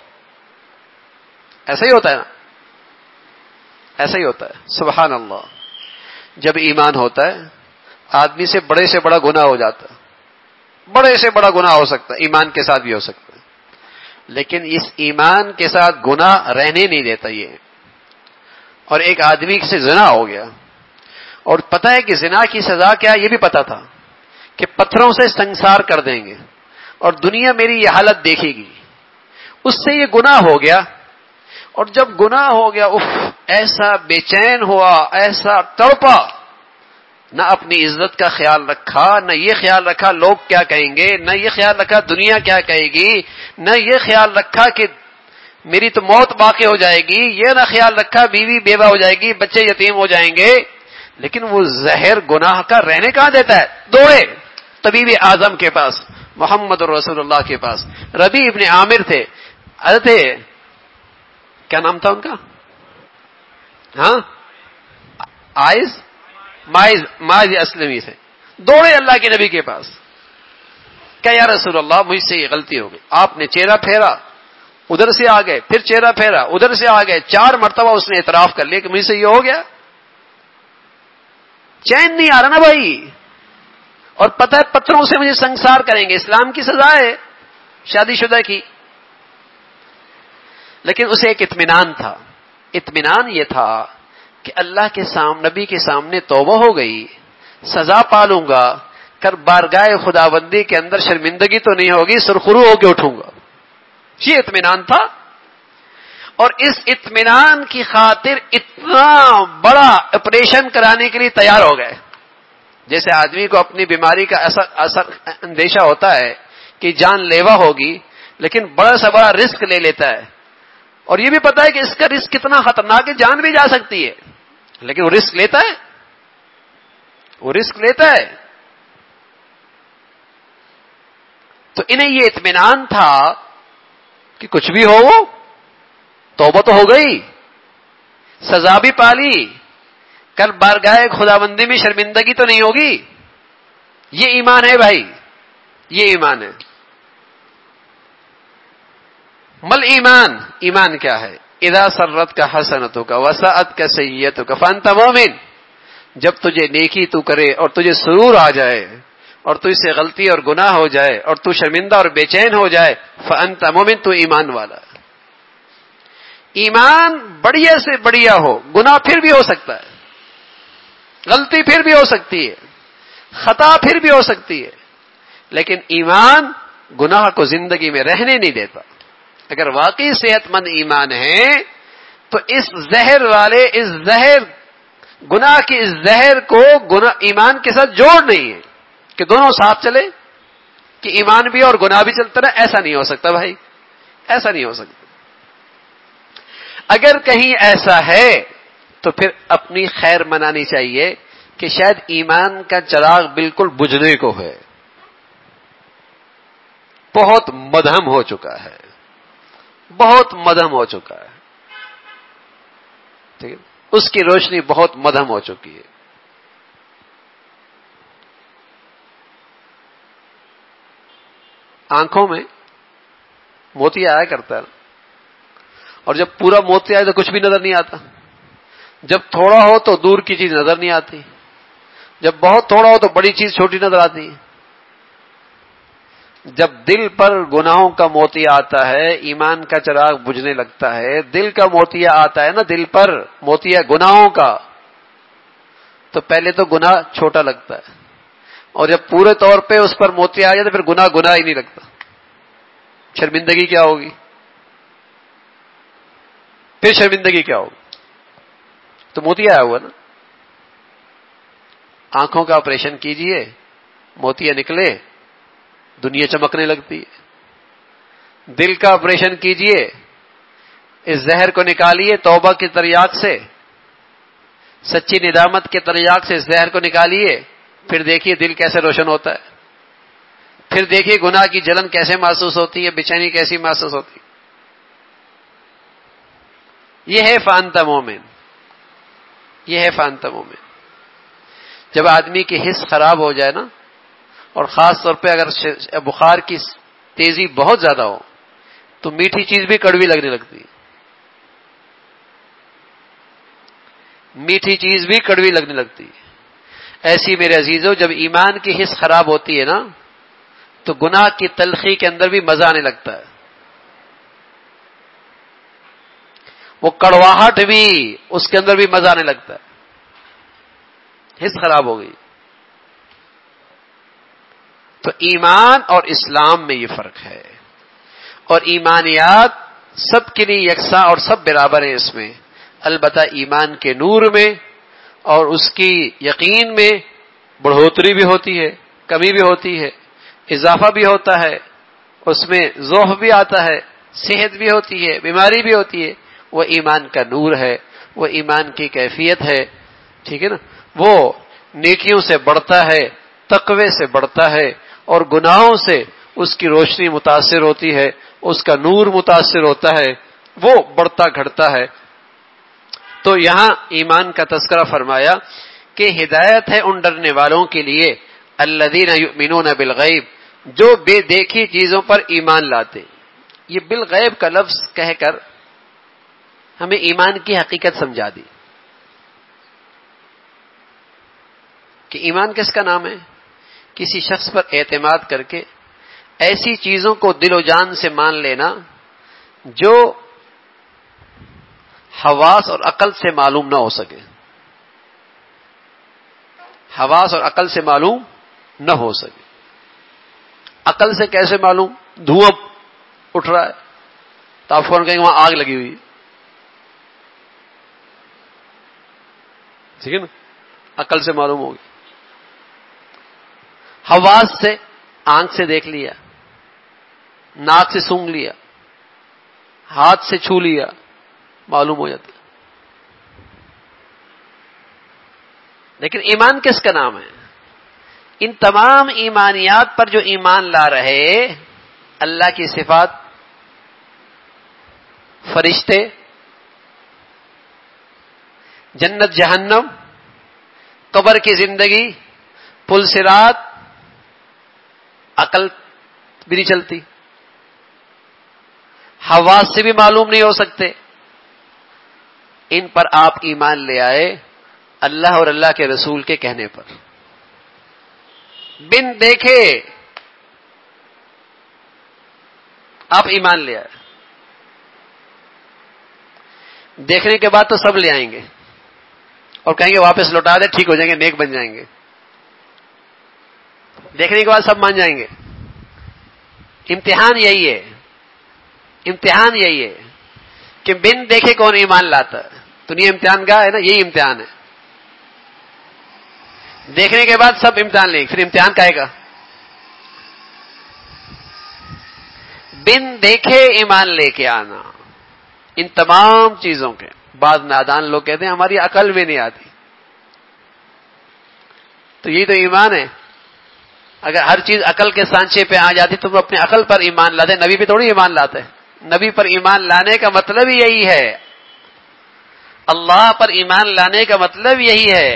ایسا ہی ہوتا ہے نا، ایسا ہی ہوتا ہے. سبحان اللہ. جب ایمان ہوتا ہے آدمی سے بڑے سے بڑا گناہ ہو جاتا ہے، بڑے سے بڑا گناہ ہو سکتا ہے، ایمان کے ساتھ بھی ہو سکتا ہے. لیکن اس ایمان کے ساتھ گناہ رہنے نہیں دیتا یہ. اور ایک آدمی سے زنا ہو گیا اور پتہ ہے کہ زنا کی سزا کیا، یہ بھی پتا تھا کہ پتھروں سے سنسار کر دیں گے اور دنیا میری یہ حالت دیکھے گی. اس سے یہ گناہ ہو گیا، اور جب گناہ ہو گیا اف ایسا بے چین ہوا، ایسا تڑپا. نہ اپنی عزت کا خیال رکھا، نہ یہ خیال رکھا لوگ کیا کہیں گے، نہ یہ خیال رکھا دنیا کیا کہے گی، نہ یہ خیال رکھا کہ میری تو موت باقی ہو جائے گی، یہ نہ خیال رکھا بیوی بیوہ ہو جائے گی، بچے یتیم ہو جائیں گے. لیکن وہ زہر گناہ کا رہنے کہاں دیتا ہے؟ دوڑے طبیب اعظم کے پاس، محمد رسول اللہ کے پاس. ربیع ابن عامر تھے، حضرت کیا نام تھا ان کا؟ ہاں آئز مائز مائز اسلمی سے. دوڑے اللہ کے نبی کے پاس. کیا یا رسول اللہ مجھ سے یہ غلطی ہو گئی. آپ نے چہرہ پھیرا، ادھر سے آ گئے، پھر چہرہ پھیرا، ادھر سے آ گئے. چار مرتبہ اس نے اعتراف کر لیا کہ مجھ سے یہ ہو گیا. چین نہیں آ رہا نا بھائی. اور پتہ ہے پتھروں سے مجھے سنسار کریں گے. اسلام کی سزا ہے شادی شدہ کی. لیکن اسے ایک اطمینان تھا. اطمینان یہ تھا کہ اللہ کے سامنے، نبی کے سامنے توبہ ہو گئی، سزا پالوں گا، کر بارگاہ خداوندی کے اندر شرمندگی تو نہیں ہوگی، سرخرو ہو کے اٹھوں گا. یہ اطمینان تھا. اور اس اطمینان کی خاطر اتنا بڑا آپریشن کرانے کے لیے تیار ہو گئے. جیسے آدمی کو اپنی بیماری کا اثر اثر اندیشہ ہوتا ہے کہ جان لیوا ہوگی، لیکن بڑا سے بڑا رسک لے لیتا ہے، اور یہ بھی پتا ہے کہ اس کا رسک کتنا خطرناک ہے، جان بھی جا سکتی ہے، لیکن وہ رسک لیتا ہے، وہ رسک لیتا ہے. تو انہیں یہ اطمینان تھا کہ کچھ بھی ہو، توبہ تو ہو گئی، سزا بھی پالی، کل بارگاہ خداوندی میں شرمندگی تو نہیں ہوگی. یہ ایمان ہے بھائی، یہ ایمان ہے. مل ایمان، ایمان کیا ہے؟ اذا سرت کا حسنتوں کا وسعت کا سیئتوں کا فانت مومن. جب تجھے نیکی تو کرے اور تجھے سرور آ جائے اور تجھ سے غلطی اور گناہ ہو جائے اور تو شرمندہ اور بے چین ہو جائے، فانت مومن، تو ایمان والا. ایمان بڑھیا سے بڑھیا ہو، گناہ پھر بھی ہو سکتا ہے، غلطی پھر بھی ہو سکتی ہے، خطا پھر بھی ہو سکتی ہے، لیکن ایمان گناہ کو زندگی میں رہنے نہیں دیتا. اگر واقعی صحت مند ایمان ہے تو اس زہر والے اس زہر گناہ کی اس زہر کو گناہ ایمان کے ساتھ جوڑ نہیں ہے کہ دونوں ساتھ چلے، کہ ایمان بھی اور گناہ بھی چلتا رہے. ایسا نہیں ہو سکتا بھائی، ایسا نہیں ہو سکتا. اگر کہیں ایسا ہے تو پھر اپنی خیر منانی چاہیے کہ شاید ایمان کا چراغ بالکل بجھنے کو ہے، بہت مدھم ہو چکا ہے، بہت مدھم ہو چکا ہے. ٹھیک ہے، اس کی روشنی بہت مدھم ہو چکی ہے. آنکھوں میں موتی آیا کرتا ہے، اور جب پورا موتی آئے تو کچھ بھی نظر نہیں آتا. جب تھوڑا ہو تو دور کی چیز نظر نہیں آتی، جب بہت تھوڑا ہو تو بڑی چیز چھوٹی نظر آتی ہے. جب دل پر گناہوں کا موتی آتا ہے، ایمان کا چراغ بجھنے لگتا ہے. دل کا موتیا آتا ہے نا، دل پر موتیا گناہوں کا، تو پہلے تو گناہ چھوٹا لگتا ہے، اور جب پورے طور پہ اس پر موتیا آ جائے تو پھر گناہ گناہ ہی نہیں لگتا. شرمندگی کیا ہوگی؟ پھر شرمندگی کیا ہوگی؟ تو موتیا آیا ہوا نا. آنکھوں کا آپریشن کیجئے، موتیا نکلے، دنیا چمکنے لگتی ہے. دل کا آپریشن کیجئے، اس زہر کو نکالیے توبہ کی تریاق سے، سچی ندامت کے تریاق سے اس زہر کو نکالیے، پھر دیکھیے دل کیسے روشن ہوتا ہے. پھر دیکھیے گناہ کی جلن کیسے محسوس ہوتی ہے، بے چینی کیسی محسوس ہوتی ہے. یہ ہے فانت مومن، یہ ہے فانت مومن. جب آدمی کی حس خراب ہو جائے نا، اور خاص طور پہ اگر بخار کی تیزی بہت زیادہ ہو تو میٹھی چیز بھی کڑوی لگنے لگتی ہے، میٹھی چیز بھی کڑوی لگنے لگتی ہے. ایسی میرے عزیزوں جب ایمان کی حس خراب ہوتی ہے نا تو گناہ کی تلخی کے اندر بھی مزہ آنے لگتا ہے. وہ کڑواہٹ بھی اس کے اندر بھی مزہ آنے لگتا ہے. حس خراب ہو گئی. تو ایمان اور اسلام میں یہ فرق ہے، اور ایمانیات سب کے لیے یکساں اور سب برابر ہیں اس میں. البتہ ایمان کے نور میں اور اس کی یقین میں بڑھوتری بھی ہوتی ہے، کمی بھی ہوتی ہے، اضافہ بھی ہوتا ہے، اس میں ضعف بھی آتا ہے، صحت بھی ہوتی ہے، بیماری بھی ہوتی ہے. وہ ایمان کا نور ہے، وہ ایمان کی کیفیت ہے. ٹھیک ہے نا. وہ نیکیوں سے بڑھتا ہے، تقوی سے بڑھتا ہے، اور گناہوں سے اس کی روشنی متاثر ہوتی ہے، اس کا نور متاثر ہوتا ہے، وہ بڑھتا گھٹتا ہے. تو یہاں ایمان کا تذکرہ فرمایا کہ ہدایت ہے ان ڈرنے والوں کے لیے الذین یؤمنون بالغیب، جو بے دیکھی چیزوں پر ایمان لاتے. یہ بالغیب کا لفظ کہہ کر ہمیں ایمان کی حقیقت سمجھا دی کہ ایمان کس کا نام ہے؟ کسی شخص پر اعتماد کر کے ایسی چیزوں کو دل و جان سے مان لینا جو حواس اور عقل سے معلوم نہ ہو سکے. حواس اور عقل سے معلوم نہ ہو سکے. عقل سے کیسے معلوم؟ دھواں اٹھ رہا ہے تو آپ فوراً کہیں گے وہاں آگ لگی ہوئی ہے. ٹھیک ہے نا؟ عقل سے معلوم ہوگی. حواس سے آنکھ سے دیکھ لیا، ناک سے سونگھ لیا، ہاتھ سے چھو لیا، معلوم ہو جاتا ہے. لیکن ایمان کس کا نام ہے؟ ان تمام ایمانیات پر جو ایمان لا رہے، اللہ کی صفات، فرشتے، جنت جہنم، قبر کی زندگی، پل صراط، عقل بھی نہیں چلتی، حواس سے بھی معلوم نہیں ہو سکتے. ان پر آپ ایمان لے آئے اللہ اور اللہ کے رسول کے کہنے پر، بن دیکھے آپ ایمان لے آئے. دیکھنے کے بعد تو سب لے آئیں گے اور کہیں گے واپس لوٹا دے، ٹھیک ہو جائیں گے، نیک بن جائیں گے. دیکھنے کے بعد سب مان جائیں گے. امتحان یہی ہے، امتحان یہی ہے کہ بن دیکھے کون ایمان لاتا ہے. دنیا امتحان کا ہے نا، یہی امتحان ہے. دیکھنے کے بعد سب امتحان لیں گے، پھر امتحان کا ہے گا. بن دیکھے ایمان لے کے آنا ان تمام چیزوں کے. بعض نادان لوگ کہتے ہیں ہماری عقل میں نہیں آتی. تو یہی تو ایمان ہے. اگر ہر چیز عقل کے سانچے پہ آ جاتی تو وہ اپنے عقل پر ایمان لاتے. نبی پہ تھوڑی ایمان لاتے. نبی پر ایمان لانے کا مطلب ہی یہی ہے. اللہ پر ایمان لانے کا مطلب یہی ہے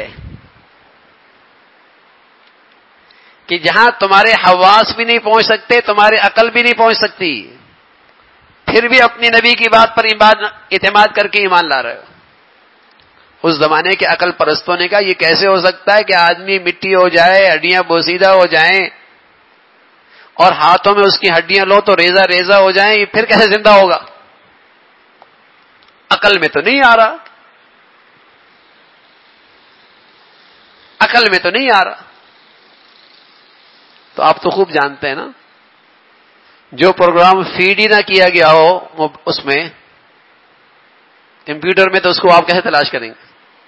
کہ جہاں تمہارے حواس بھی نہیں پہنچ سکتے، تمہارے عقل بھی نہیں پہنچ سکتی، پھر بھی اپنی نبی کی بات پر اعتماد کر کے ایمان لا رہے ہو. اس زمانے کے عقل پرستوں نے کہا یہ کیسے ہو سکتا ہے کہ آدمی مٹی ہو جائے، ہڈیاں بوسیدہ ہو جائیں اور ہاتھوں میں اس کی ہڈیاں لو تو ریزہ ریزہ ہو جائیں، یہ پھر کیسے زندہ ہوگا؟ عقل میں تو نہیں آ رہا، عقل میں تو نہیں آ رہا. تو آپ تو خوب جانتے ہیں نا، جو پروگرام فیڈ ہی نہ کیا گیا ہو اس میں کمپیوٹر میں، تو اس کو آپ کیسے تلاش کریں گے؟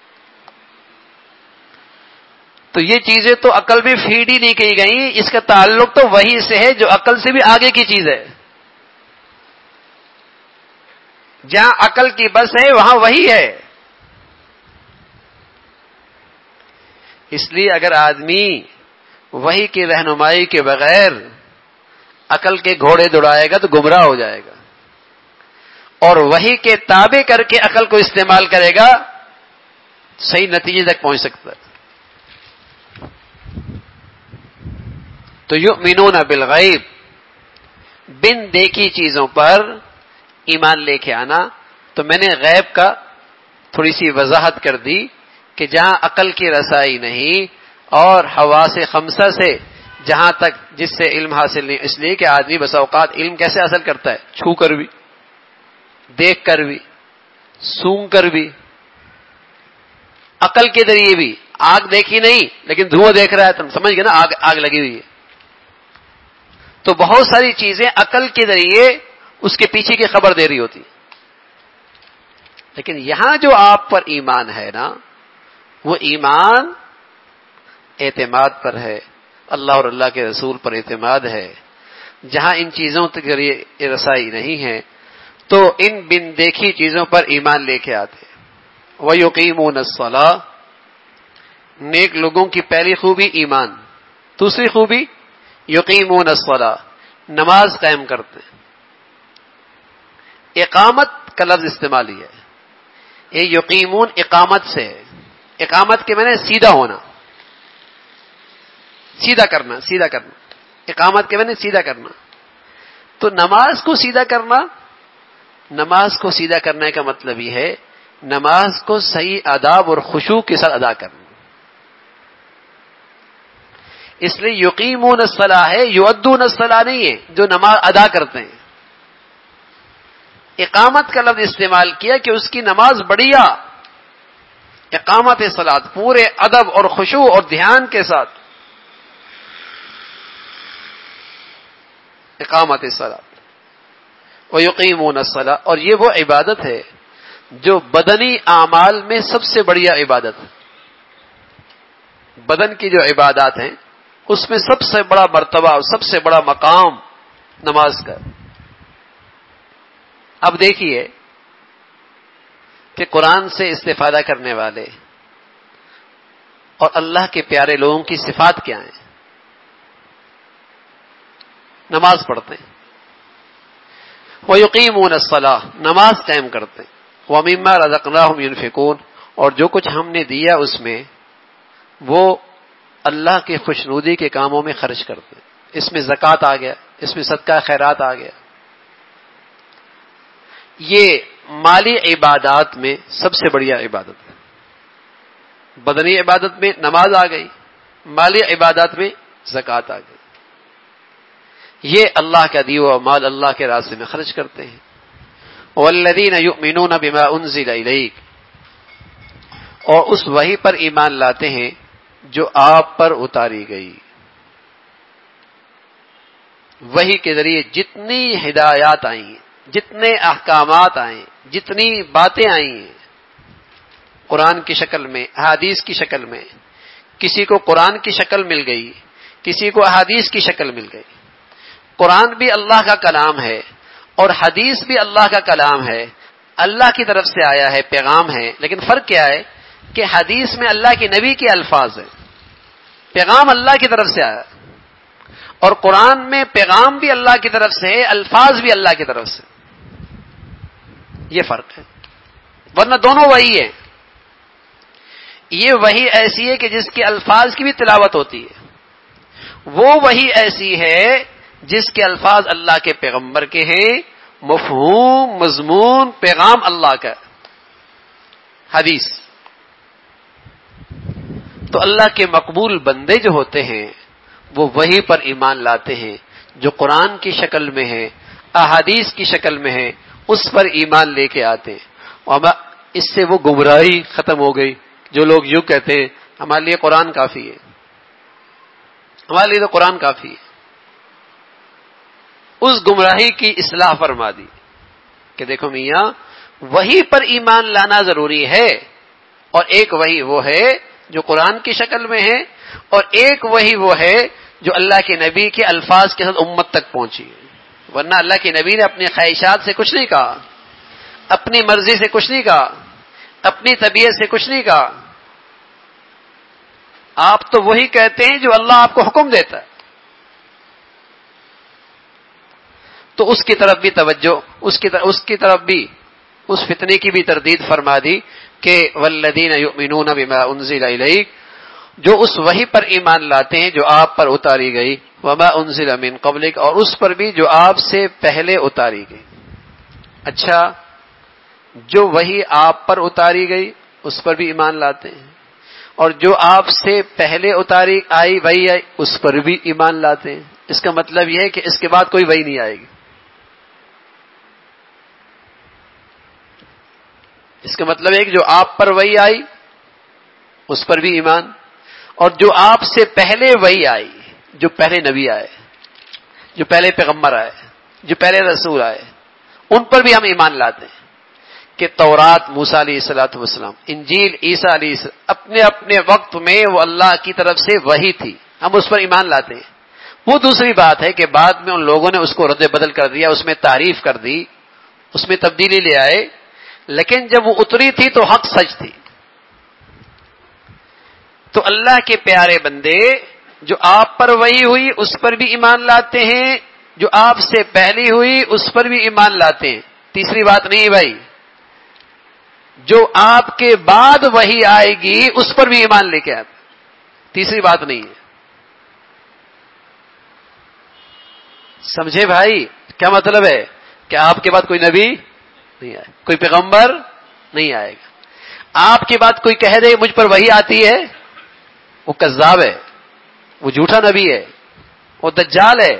تو یہ چیزیں تو عقل میں فیڈ ہی نہیں کی گئی. اس کا تعلق تو وہی سے ہے جو عقل سے بھی آگے کی چیز ہے. جہاں عقل کی بس ہے وہاں وہی ہے. اس لیے اگر آدمی وحی کی رہنمائی کے بغیر عقل کے گھوڑے دوڑائے گا تو گمراہ ہو جائے گا، اور وحی کے تابع کر کے عقل کو استعمال کرے گا صحیح نتیجے تک پہنچ سکتا ہے. تو یؤمنون بالغیب، بن دیکھی چیزوں پر ایمان لے کے آنا. تو میں نے غیب کا تھوڑی سی وضاحت کر دی کہ جہاں عقل کی رسائی نہیں اور حواس خمسہ سے جہاں تک جس سے علم حاصل نہیں. اس لیے کہ آدمی بسا اوقات علم کیسے حاصل کرتا ہے؟ چھو کر بھی، دیکھ کر بھی، سونگ کر بھی، عقل کے ذریعے بھی. آگ دیکھی نہیں لیکن دھواں دیکھ رہا ہے، تم سمجھ گئے نا آگ آگ لگی ہوئی ہے. تو بہت ساری چیزیں عقل کے ذریعے اس کے پیچھے کی خبر دے رہی ہوتی. لیکن یہاں جو آپ پر ایمان ہے نا، وہ ایمان اعتماد پر ہے، اللہ اور اللہ کے رسول پر اعتماد ہے. جہاں ان چیزوں تک رسائی نہیں ہے تو ان بن دیکھی چیزوں پر ایمان لے کے آتے. وَيُقِيمُونَ الصَّلَاةَ، نیک لوگوں کی پہلی خوبی ایمان. دوسری خوبی یقیمون الصلاۃ، نماز قائم کرتے ہیں. اقامت کا لفظ استعمال ہی ہے. یہ یقیمون اقامت سے ہے. اقامت کے معنی سیدھا ہونا، سیدھا کرنا، سیدھا کرنا. اقامت کے معنی سیدھا کرنا. تو نماز کو سیدھا کرنا، نماز کو سیدھا کرنے کا مطلب یہ ہے نماز کو صحیح آداب اور خشوع کے ساتھ ادا کرنا. اس لیے یقیمون الصلاۃ ہے، یؤدون الصلاۃ نہیں ہے جو نماز ادا کرتے ہیں. اقامت کا لفظ استعمال کیا کہ اس کی نماز بڑھیا. اقامت صلاۃ پورے ادب اور خشوع اور دھیان کے ساتھ اقامت صلاۃ ویقیمون الصلاۃ. اور یہ وہ عبادت ہے جو بدنی اعمال میں سب سے بڑی عبادت ہے. بدن کی جو عبادات ہیں اس میں سب سے بڑا مرتبہ اور سب سے بڑا مقام نماز کا. اب دیکھیے کہ قرآن سے استفادہ کرنے والے اور اللہ کے پیارے لوگوں کی صفات کیا ہیں. نماز پڑھتے ہیں, وَيُقِيمُونَ الصَّلَاةَ نماز قائم کرتے ہیں, وَمِمَّا رَزَقْنَاهُمْ يُنْفِقُونَ اور جو کچھ ہم نے دیا اس میں وہ اللہ کے خوشنودی کے کاموں میں خرچ کرتے ہیں. اس میں زکوٰۃ آ گیا, اس میں صدقہ خیرات آ گیا. یہ مالی عبادات میں سب سے بڑی عبادت ہے. بدنی عبادت میں نماز آ گئی, مالی عبادات میں زکوٰۃ آ گئی. یہ اللہ کا دیا ہوا مال اللہ کے راستے میں خرچ کرتے ہیں. والذین یؤمنون بما انزل الیک اور اس وحی پر ایمان لاتے ہیں جو آپ پر اتاری گئی. وحی کے ذریعے جتنی ہدایات آئی ہیں, جتنے احکامات آئے, جتنی باتیں آئی ہیں قرآن کی شکل میں, احادیث کی شکل میں, کسی کو قرآن کی شکل مل گئی, کسی کو احادیث کی شکل مل گئی. قرآن بھی اللہ کا کلام ہے اور حدیث بھی اللہ کا کلام ہے, اللہ کی طرف سے آیا ہے, پیغام ہے. لیکن فرق کیا ہے کہ حدیث میں اللہ کے نبی کے الفاظ ہیں, پیغام اللہ کی طرف سے آیا, اور قرآن میں پیغام بھی اللہ کی طرف سے ہے, الفاظ بھی اللہ کی طرف سے. یہ فرق ہے, ورنہ دونوں وہی ہیں. یہ وہی ایسی ہے کہ جس کے الفاظ کی بھی تلاوت ہوتی ہے, وہ وہی ایسی ہے جس کے الفاظ اللہ کے پیغمبر کے ہیں, مفہوم مضمون پیغام اللہ کا. حدیث تو اللہ کے مقبول بندے جو ہوتے ہیں وہ وہی پر ایمان لاتے ہیں جو قرآن کی شکل میں ہے, احادیث کی شکل میں ہے, اس پر ایمان لے کے آتے ہیں. اور اس سے وہ گمراہی ختم ہو گئی. جو لوگ یوں کہتے ہیں ہمارے لیے قرآن کافی ہے, ہمارے لیے تو قرآن کافی ہے, اس گمراہی کی اصلاح فرما دی کہ دیکھو میاں وہی پر ایمان لانا ضروری ہے, اور ایک وہی وہ ہے جو قرآن کی شکل میں ہے, اور ایک وہی وہ ہے جو اللہ کے نبی کے الفاظ کے ساتھ امت تک پہنچی ہے. ورنہ اللہ کے نبی نے اپنی خواہشات سے کچھ نہیں کہا, اپنی مرضی سے کچھ نہیں کہا, اپنی طبیعت سے کچھ نہیں کہا. آپ تو وہی کہتے ہیں جو اللہ آپ کو حکم دیتا ہے. تو اس کی طرف بھی توجہ, اس کی طرف, اس کی طرف بھی اس فتنے کی بھی تردید فرما دی کہ والذین یؤمنون بما انزل الیک جو اس وحی پر ایمان لاتے ہیں جو آپ پر اتاری گئی, وما انزل من قبلک اور اس پر بھی جو آپ سے پہلے اتاری گئی. اچھا, جو وحی آپ پر اتاری گئی اس پر بھی ایمان لاتے ہیں, اور جو آپ سے پہلے اتاری آئی وحی آئی اس پر بھی ایمان لاتے ہیں. اس کا مطلب یہ ہے کہ اس کے بعد کوئی وحی نہیں آئے گی. اس کا مطلب ہے کہ جو آپ پر وحی آئی اس پر بھی ایمان, اور جو آپ سے پہلے وحی آئی, جو پہلے نبی آئے, جو پہلے پیغمبر آئے, جو پہلے رسول آئے, ان پر بھی ہم ایمان لاتے ہیں کہ تورات موسیٰ علیہ الصلوۃ والسلام, انجیل عیسیٰ علیہ السلام, اپنے اپنے وقت میں وہ اللہ کی طرف سے وحی تھی, ہم اس پر ایمان لاتے ہیں. وہ دوسری بات ہے کہ بعد میں ان لوگوں نے اس کو رد بدل کر دیا, اس میں تعریف کر دی, اس میں تبدیلی لے آئے, لیکن جب وہ اتری تھی تو حق سچ تھی. تو اللہ کے پیارے بندے جو آپ پر وحی ہوئی اس پر بھی ایمان لاتے ہیں, جو آپ سے پہلی ہوئی اس پر بھی ایمان لاتے ہیں. تیسری بات نہیں بھائی, جو آپ کے بعد وحی آئے گی اس پر بھی ایمان لے کے آتے, تیسری بات نہیں ہے. سمجھے بھائی کیا مطلب ہے؟ کہ آپ کے بعد کوئی نبی نہیں آئے, کوئی پیغمبر نہیں آئے گا. آپ کے بعد کوئی کہہ دے مجھ پر وحی آتی ہے, وہ کذاب ہے, وہ جھوٹا نبی ہے, وہ دجال ہے,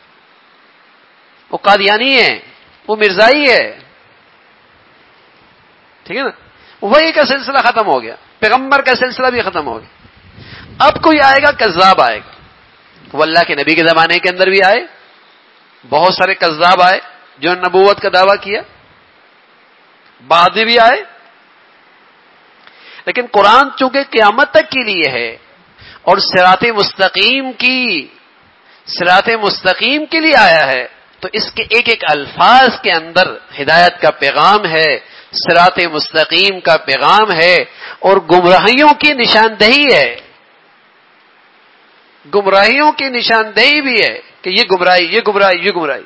وہ قادیانی ہے, وہ مرزائی ہے. ٹھیک ہے نا, وحی کا سلسلہ ختم ہو گیا. پیغمبر کا سلسلہ بھی ختم ہو گیا. اب کوئی آئے گا کذاب آئے گا. وہ اللہ کے نبی کے زمانے کے اندر بھی آئے, بہت سارے کذاب آئے جو نبوت کا دعویٰ کیا, بعد میں بھی آئے. لیکن قرآن چونکہ قیامت تک کے لیے ہے اور صراط مستقیم کی صراط مستقیم کے لیے آیا ہے, تو اس کے ایک ایک الفاظ کے اندر ہدایت کا پیغام ہے, صراط مستقیم کا پیغام ہے اور گمراہیوں کی نشاندہی ہے. گمراہیوں کی نشاندہی بھی ہے کہ یہ گمراہی یہ گمراہی یہ گمراہی.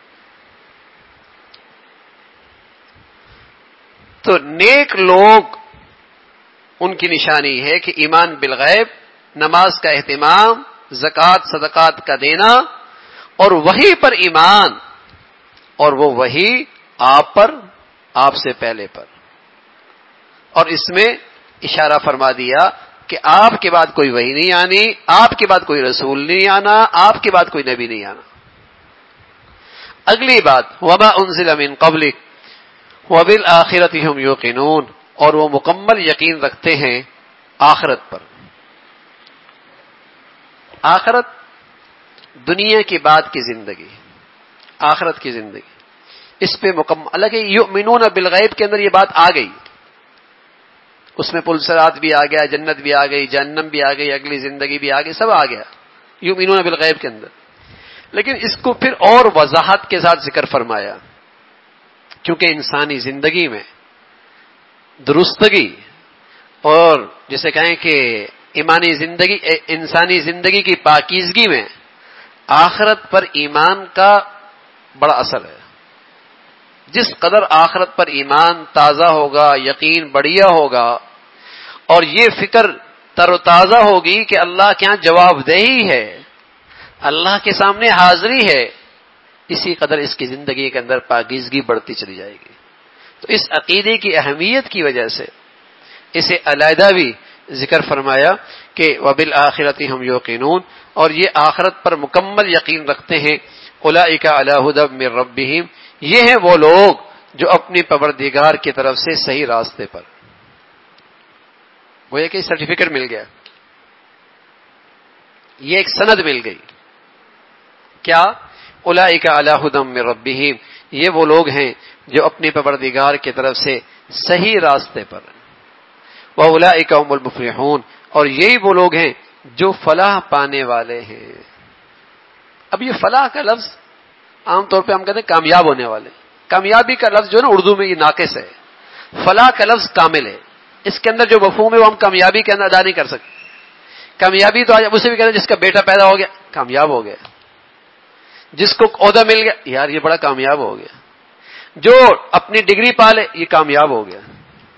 تو نیک لوگ ان کی نشانی ہے کہ ایمان بالغیب, نماز کا اہتمام, زکوٰۃ صدقات کا دینا اور وحی پر ایمان, اور وہ وحی آپ پر, آپ سے پہلے پر. اور اس میں اشارہ فرما دیا کہ آپ کے بعد کوئی وحی نہیں آنی, آپ کے بعد کوئی رسول نہیں آنا, آپ کے بعد کوئی نبی نہیں آنا. اگلی بات وما انزل من قبلک وبالآخرۃ هم یوقنون, اور وہ مکمل یقین رکھتے ہیں آخرت پر. آخرت دنیا کے بعد کی زندگی, آخرت کی زندگی, اس پہ مکمل الگ یؤمنون بالغیب کے اندر یہ بات آ گئی. اس میں پلسرات بھی آ گیا, جنت بھی آ گئی, جہنم بھی آ گئی, اگلی زندگی بھی آ گئی, سب آ گیا یؤمنون بالغیب کے اندر. لیکن اس کو پھر اور وضاحت کے ساتھ ذکر فرمایا, کیونکہ انسانی زندگی میں درستگی اور جسے کہیں کہ ایمانی زندگی انسانی زندگی کی پاکیزگی میں آخرت پر ایمان کا بڑا اثر ہے. جس قدر آخرت پر ایمان تازہ ہوگا, یقین بڑھیا ہوگا, اور یہ فکر تر و تازہ ہوگی کہ اللہ کے ہاں جواب دہی ہے, اللہ کے سامنے حاضری ہے, اسی قدر اس کی زندگی کے اندر پاکیزگی بڑھتی چلی جائے گی. تو اس عقیدے کی اہمیت کی وجہ سے اسے علیحدہ بھی ذکر فرمایا کہ وبالآخرۃ ہم یوقنون, اور یہ آخرت پر مکمل یقین رکھتے ہیں. اولئک علی ھدی من ربہم, یہ ہیں وہ لوگ جو اپنی پروردگار کی طرف سے صحیح راستے پر. وہ یہ کہ سرٹیفکیٹ مل گیا, یہ ایک سند مل گئی. کیا؟ اولئک علی ھدی من ربہم, یہ وہ لوگ ہیں جو اپنی پروردگار کی طرف سے صحیح راستے پر. وَأُولَئِكَ هُمُ الْمُفْلِحُونَ, اور یہی وہ لوگ ہیں جو فلاح پانے والے ہیں. اب یہ فلاح کا لفظ عام طور پہ ہم کہتے ہیں کامیاب ہونے والے. کامیابی کا لفظ جو ہے نا اردو میں یہ ناقص ہے. فلاح کا لفظ کامل ہے, اس کے اندر جو مفہوم ہے وہ ہم کامیابی کے اندر ادا نہیں کر سکتے. کامیابی تو آج اسے بھی کہتے ہیں جس کا بیٹا پیدا ہو گیا کامیاب ہو گیا, جس کو عہدہ مل گیا یار یہ بڑا کامیاب ہو گیا, جو اپنی ڈگری پا لے یہ کامیاب ہو گیا.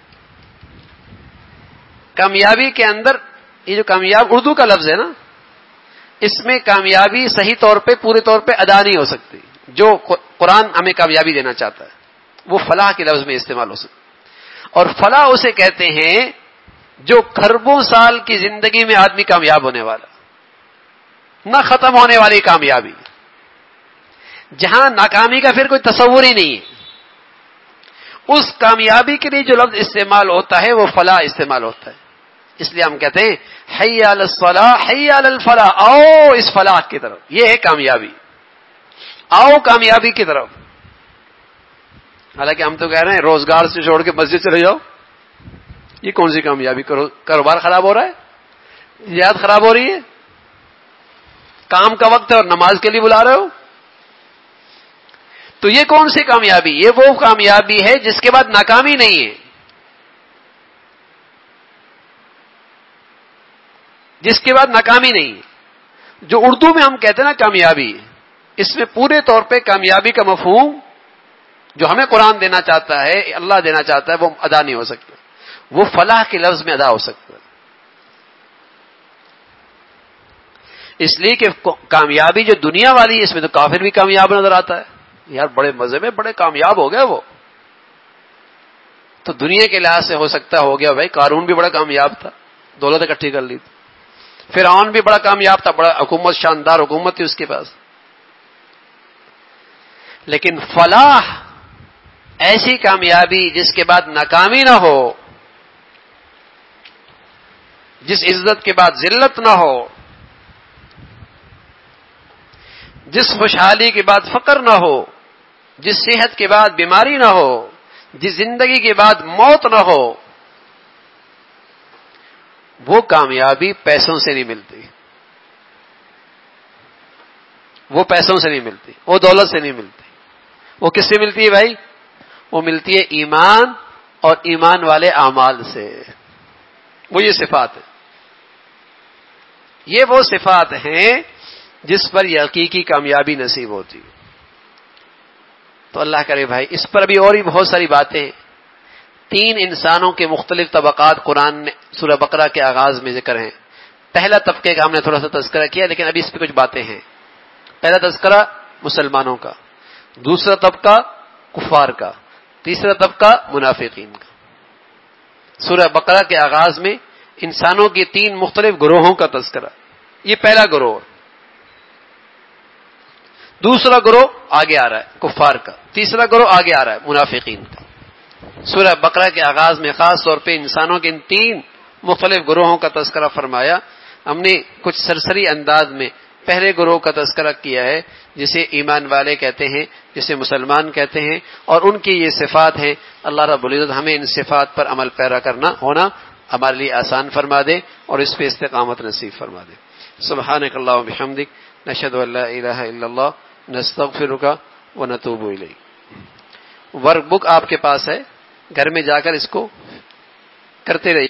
کامیابی کے اندر یہ جو کامیاب اردو کا لفظ ہے نا, اس میں کامیابی صحیح طور پہ پورے طور پہ ادا نہیں ہو سکتی. جو قرآن ہمیں کامیابی دینا چاہتا ہے وہ فلاح کے لفظ میں استعمال ہو سکتا. اور فلاح اسے کہتے ہیں جو کھربوں سال کی زندگی میں آدمی کامیاب ہونے والا, نہ ختم ہونے والی کامیابی, جہاں ناکامی کا پھر کوئی تصور ہی نہیں ہے. اس کامیابی کے لیے جو لفظ استعمال ہوتا ہے وہ فلاح استعمال ہوتا ہے. اس لیے ہم کہتے ہیں حی علی الصلاح حی علی الفلاح, آؤ اس فلاح کی طرف, یہ ہے کامیابی, آؤ کامیابی کی طرف. حالانکہ ہم تو کہہ رہے ہیں روزگار سے چھوڑ کے مسجد چلے جاؤ, یہ کون سی کامیابی؟ کاروبار خراب ہو رہا ہے, یاد خراب ہو رہی ہے, کام کا وقت ہے اور نماز کے لیے بلا رہے ہو, تو یہ کون سی کامیابی؟ یہ وہ کامیابی ہے جس کے بعد ناکامی نہیں ہے, جس کے بعد ناکامی نہیں ہے. جو اردو میں ہم کہتے ہیں نا کامیابی, اس میں پورے طور پہ کامیابی کا مفہوم جو ہمیں قرآن دینا چاہتا ہے, اللہ دینا چاہتا ہے, وہ ادا نہیں ہو سکتا. وہ فلاح کے لفظ میں ادا ہو سکتا ہے. اس لیے کہ کامیابی جو دنیا والی ہے اس میں تو کافر بھی کامیاب نظر آتا ہے, یار بڑے مزے میں بڑے کامیاب ہو گئے وہ. تو دنیا کے لحاظ سے ہو سکتا ہو گیا بھائی, قارون بھی بڑا کامیاب تھا, دولت اکٹھی کر لی تھی. فرعون بھی بڑا کامیاب تھا, بڑا حکومت, شاندار حکومت تھی اس کے پاس. لیکن فلاح ایسی کامیابی جس کے بعد ناکامی نہ ہو, جس عزت کے بعد ذلت نہ ہو، جس خوشحالی کے بعد فقر نہ ہو، جس صحت کے بعد بیماری نہ ہو، جس زندگی کے بعد موت نہ ہو، وہ کامیابی پیسوں سے نہیں ملتی، وہ پیسوں سے نہیں ملتی، وہ دولت سے نہیں ملتی، وہ کس سے ملتی ہے بھائی؟ وہ ملتی ہے ایمان اور ایمان والے اعمال سے۔ وہ یہ صفات ہے، یہ وہ صفات ہیں جس پر یہ حقیقی کامیابی نصیب ہوتی۔ تو اللہ کرے بھائی، اس پر بھی اور بھی بہت ساری باتیں ہیں۔ تین انسانوں کے مختلف طبقات قرآن نے سورہ بقرہ کے آغاز میں ذکر ہیں۔ پہلا طبقے کا ہم نے تھوڑا سا تذکرہ کیا، لیکن ابھی اس پہ کچھ باتیں ہیں۔ پہلا تذکرہ مسلمانوں کا، دوسرا طبقہ کفار کا، تیسرا طبقہ منافقین کا۔ سورہ بقرہ کے آغاز میں انسانوں کے تین مختلف گروہوں کا تذکرہ، یہ پہلا گروہ۔ دوسرا گروہ آگے آ رہا ہے کفار کا، تیسرا گروہ آگے آ رہا ہے منافقین کا۔ سورہ بقرہ کے آغاز میں خاص طور پہ انسانوں کے ان تین مختلف گروہوں کا تذکرہ فرمایا۔ ہم نے کچھ سرسری انداز میں پہلے گروہ کا تذکرہ کیا ہے، جسے ایمان والے کہتے ہیں، جسے مسلمان کہتے ہیں، اور ان کی یہ صفات ہیں۔ اللہ رب العزت ہمیں ان صفات پر عمل پیرا کرنا ہونا ہمارے لیے آسان فرما دے اور اس پہ استقامت نصیب فرما دے۔ سبحانک اللہم بحمدک، نشہد ان لا الہ الا اللہ، نستغفرک ونتوب الیک۔ ورک بک آپ کے پاس ہے، گھر میں جا کر اس کو کرتے رہیے۔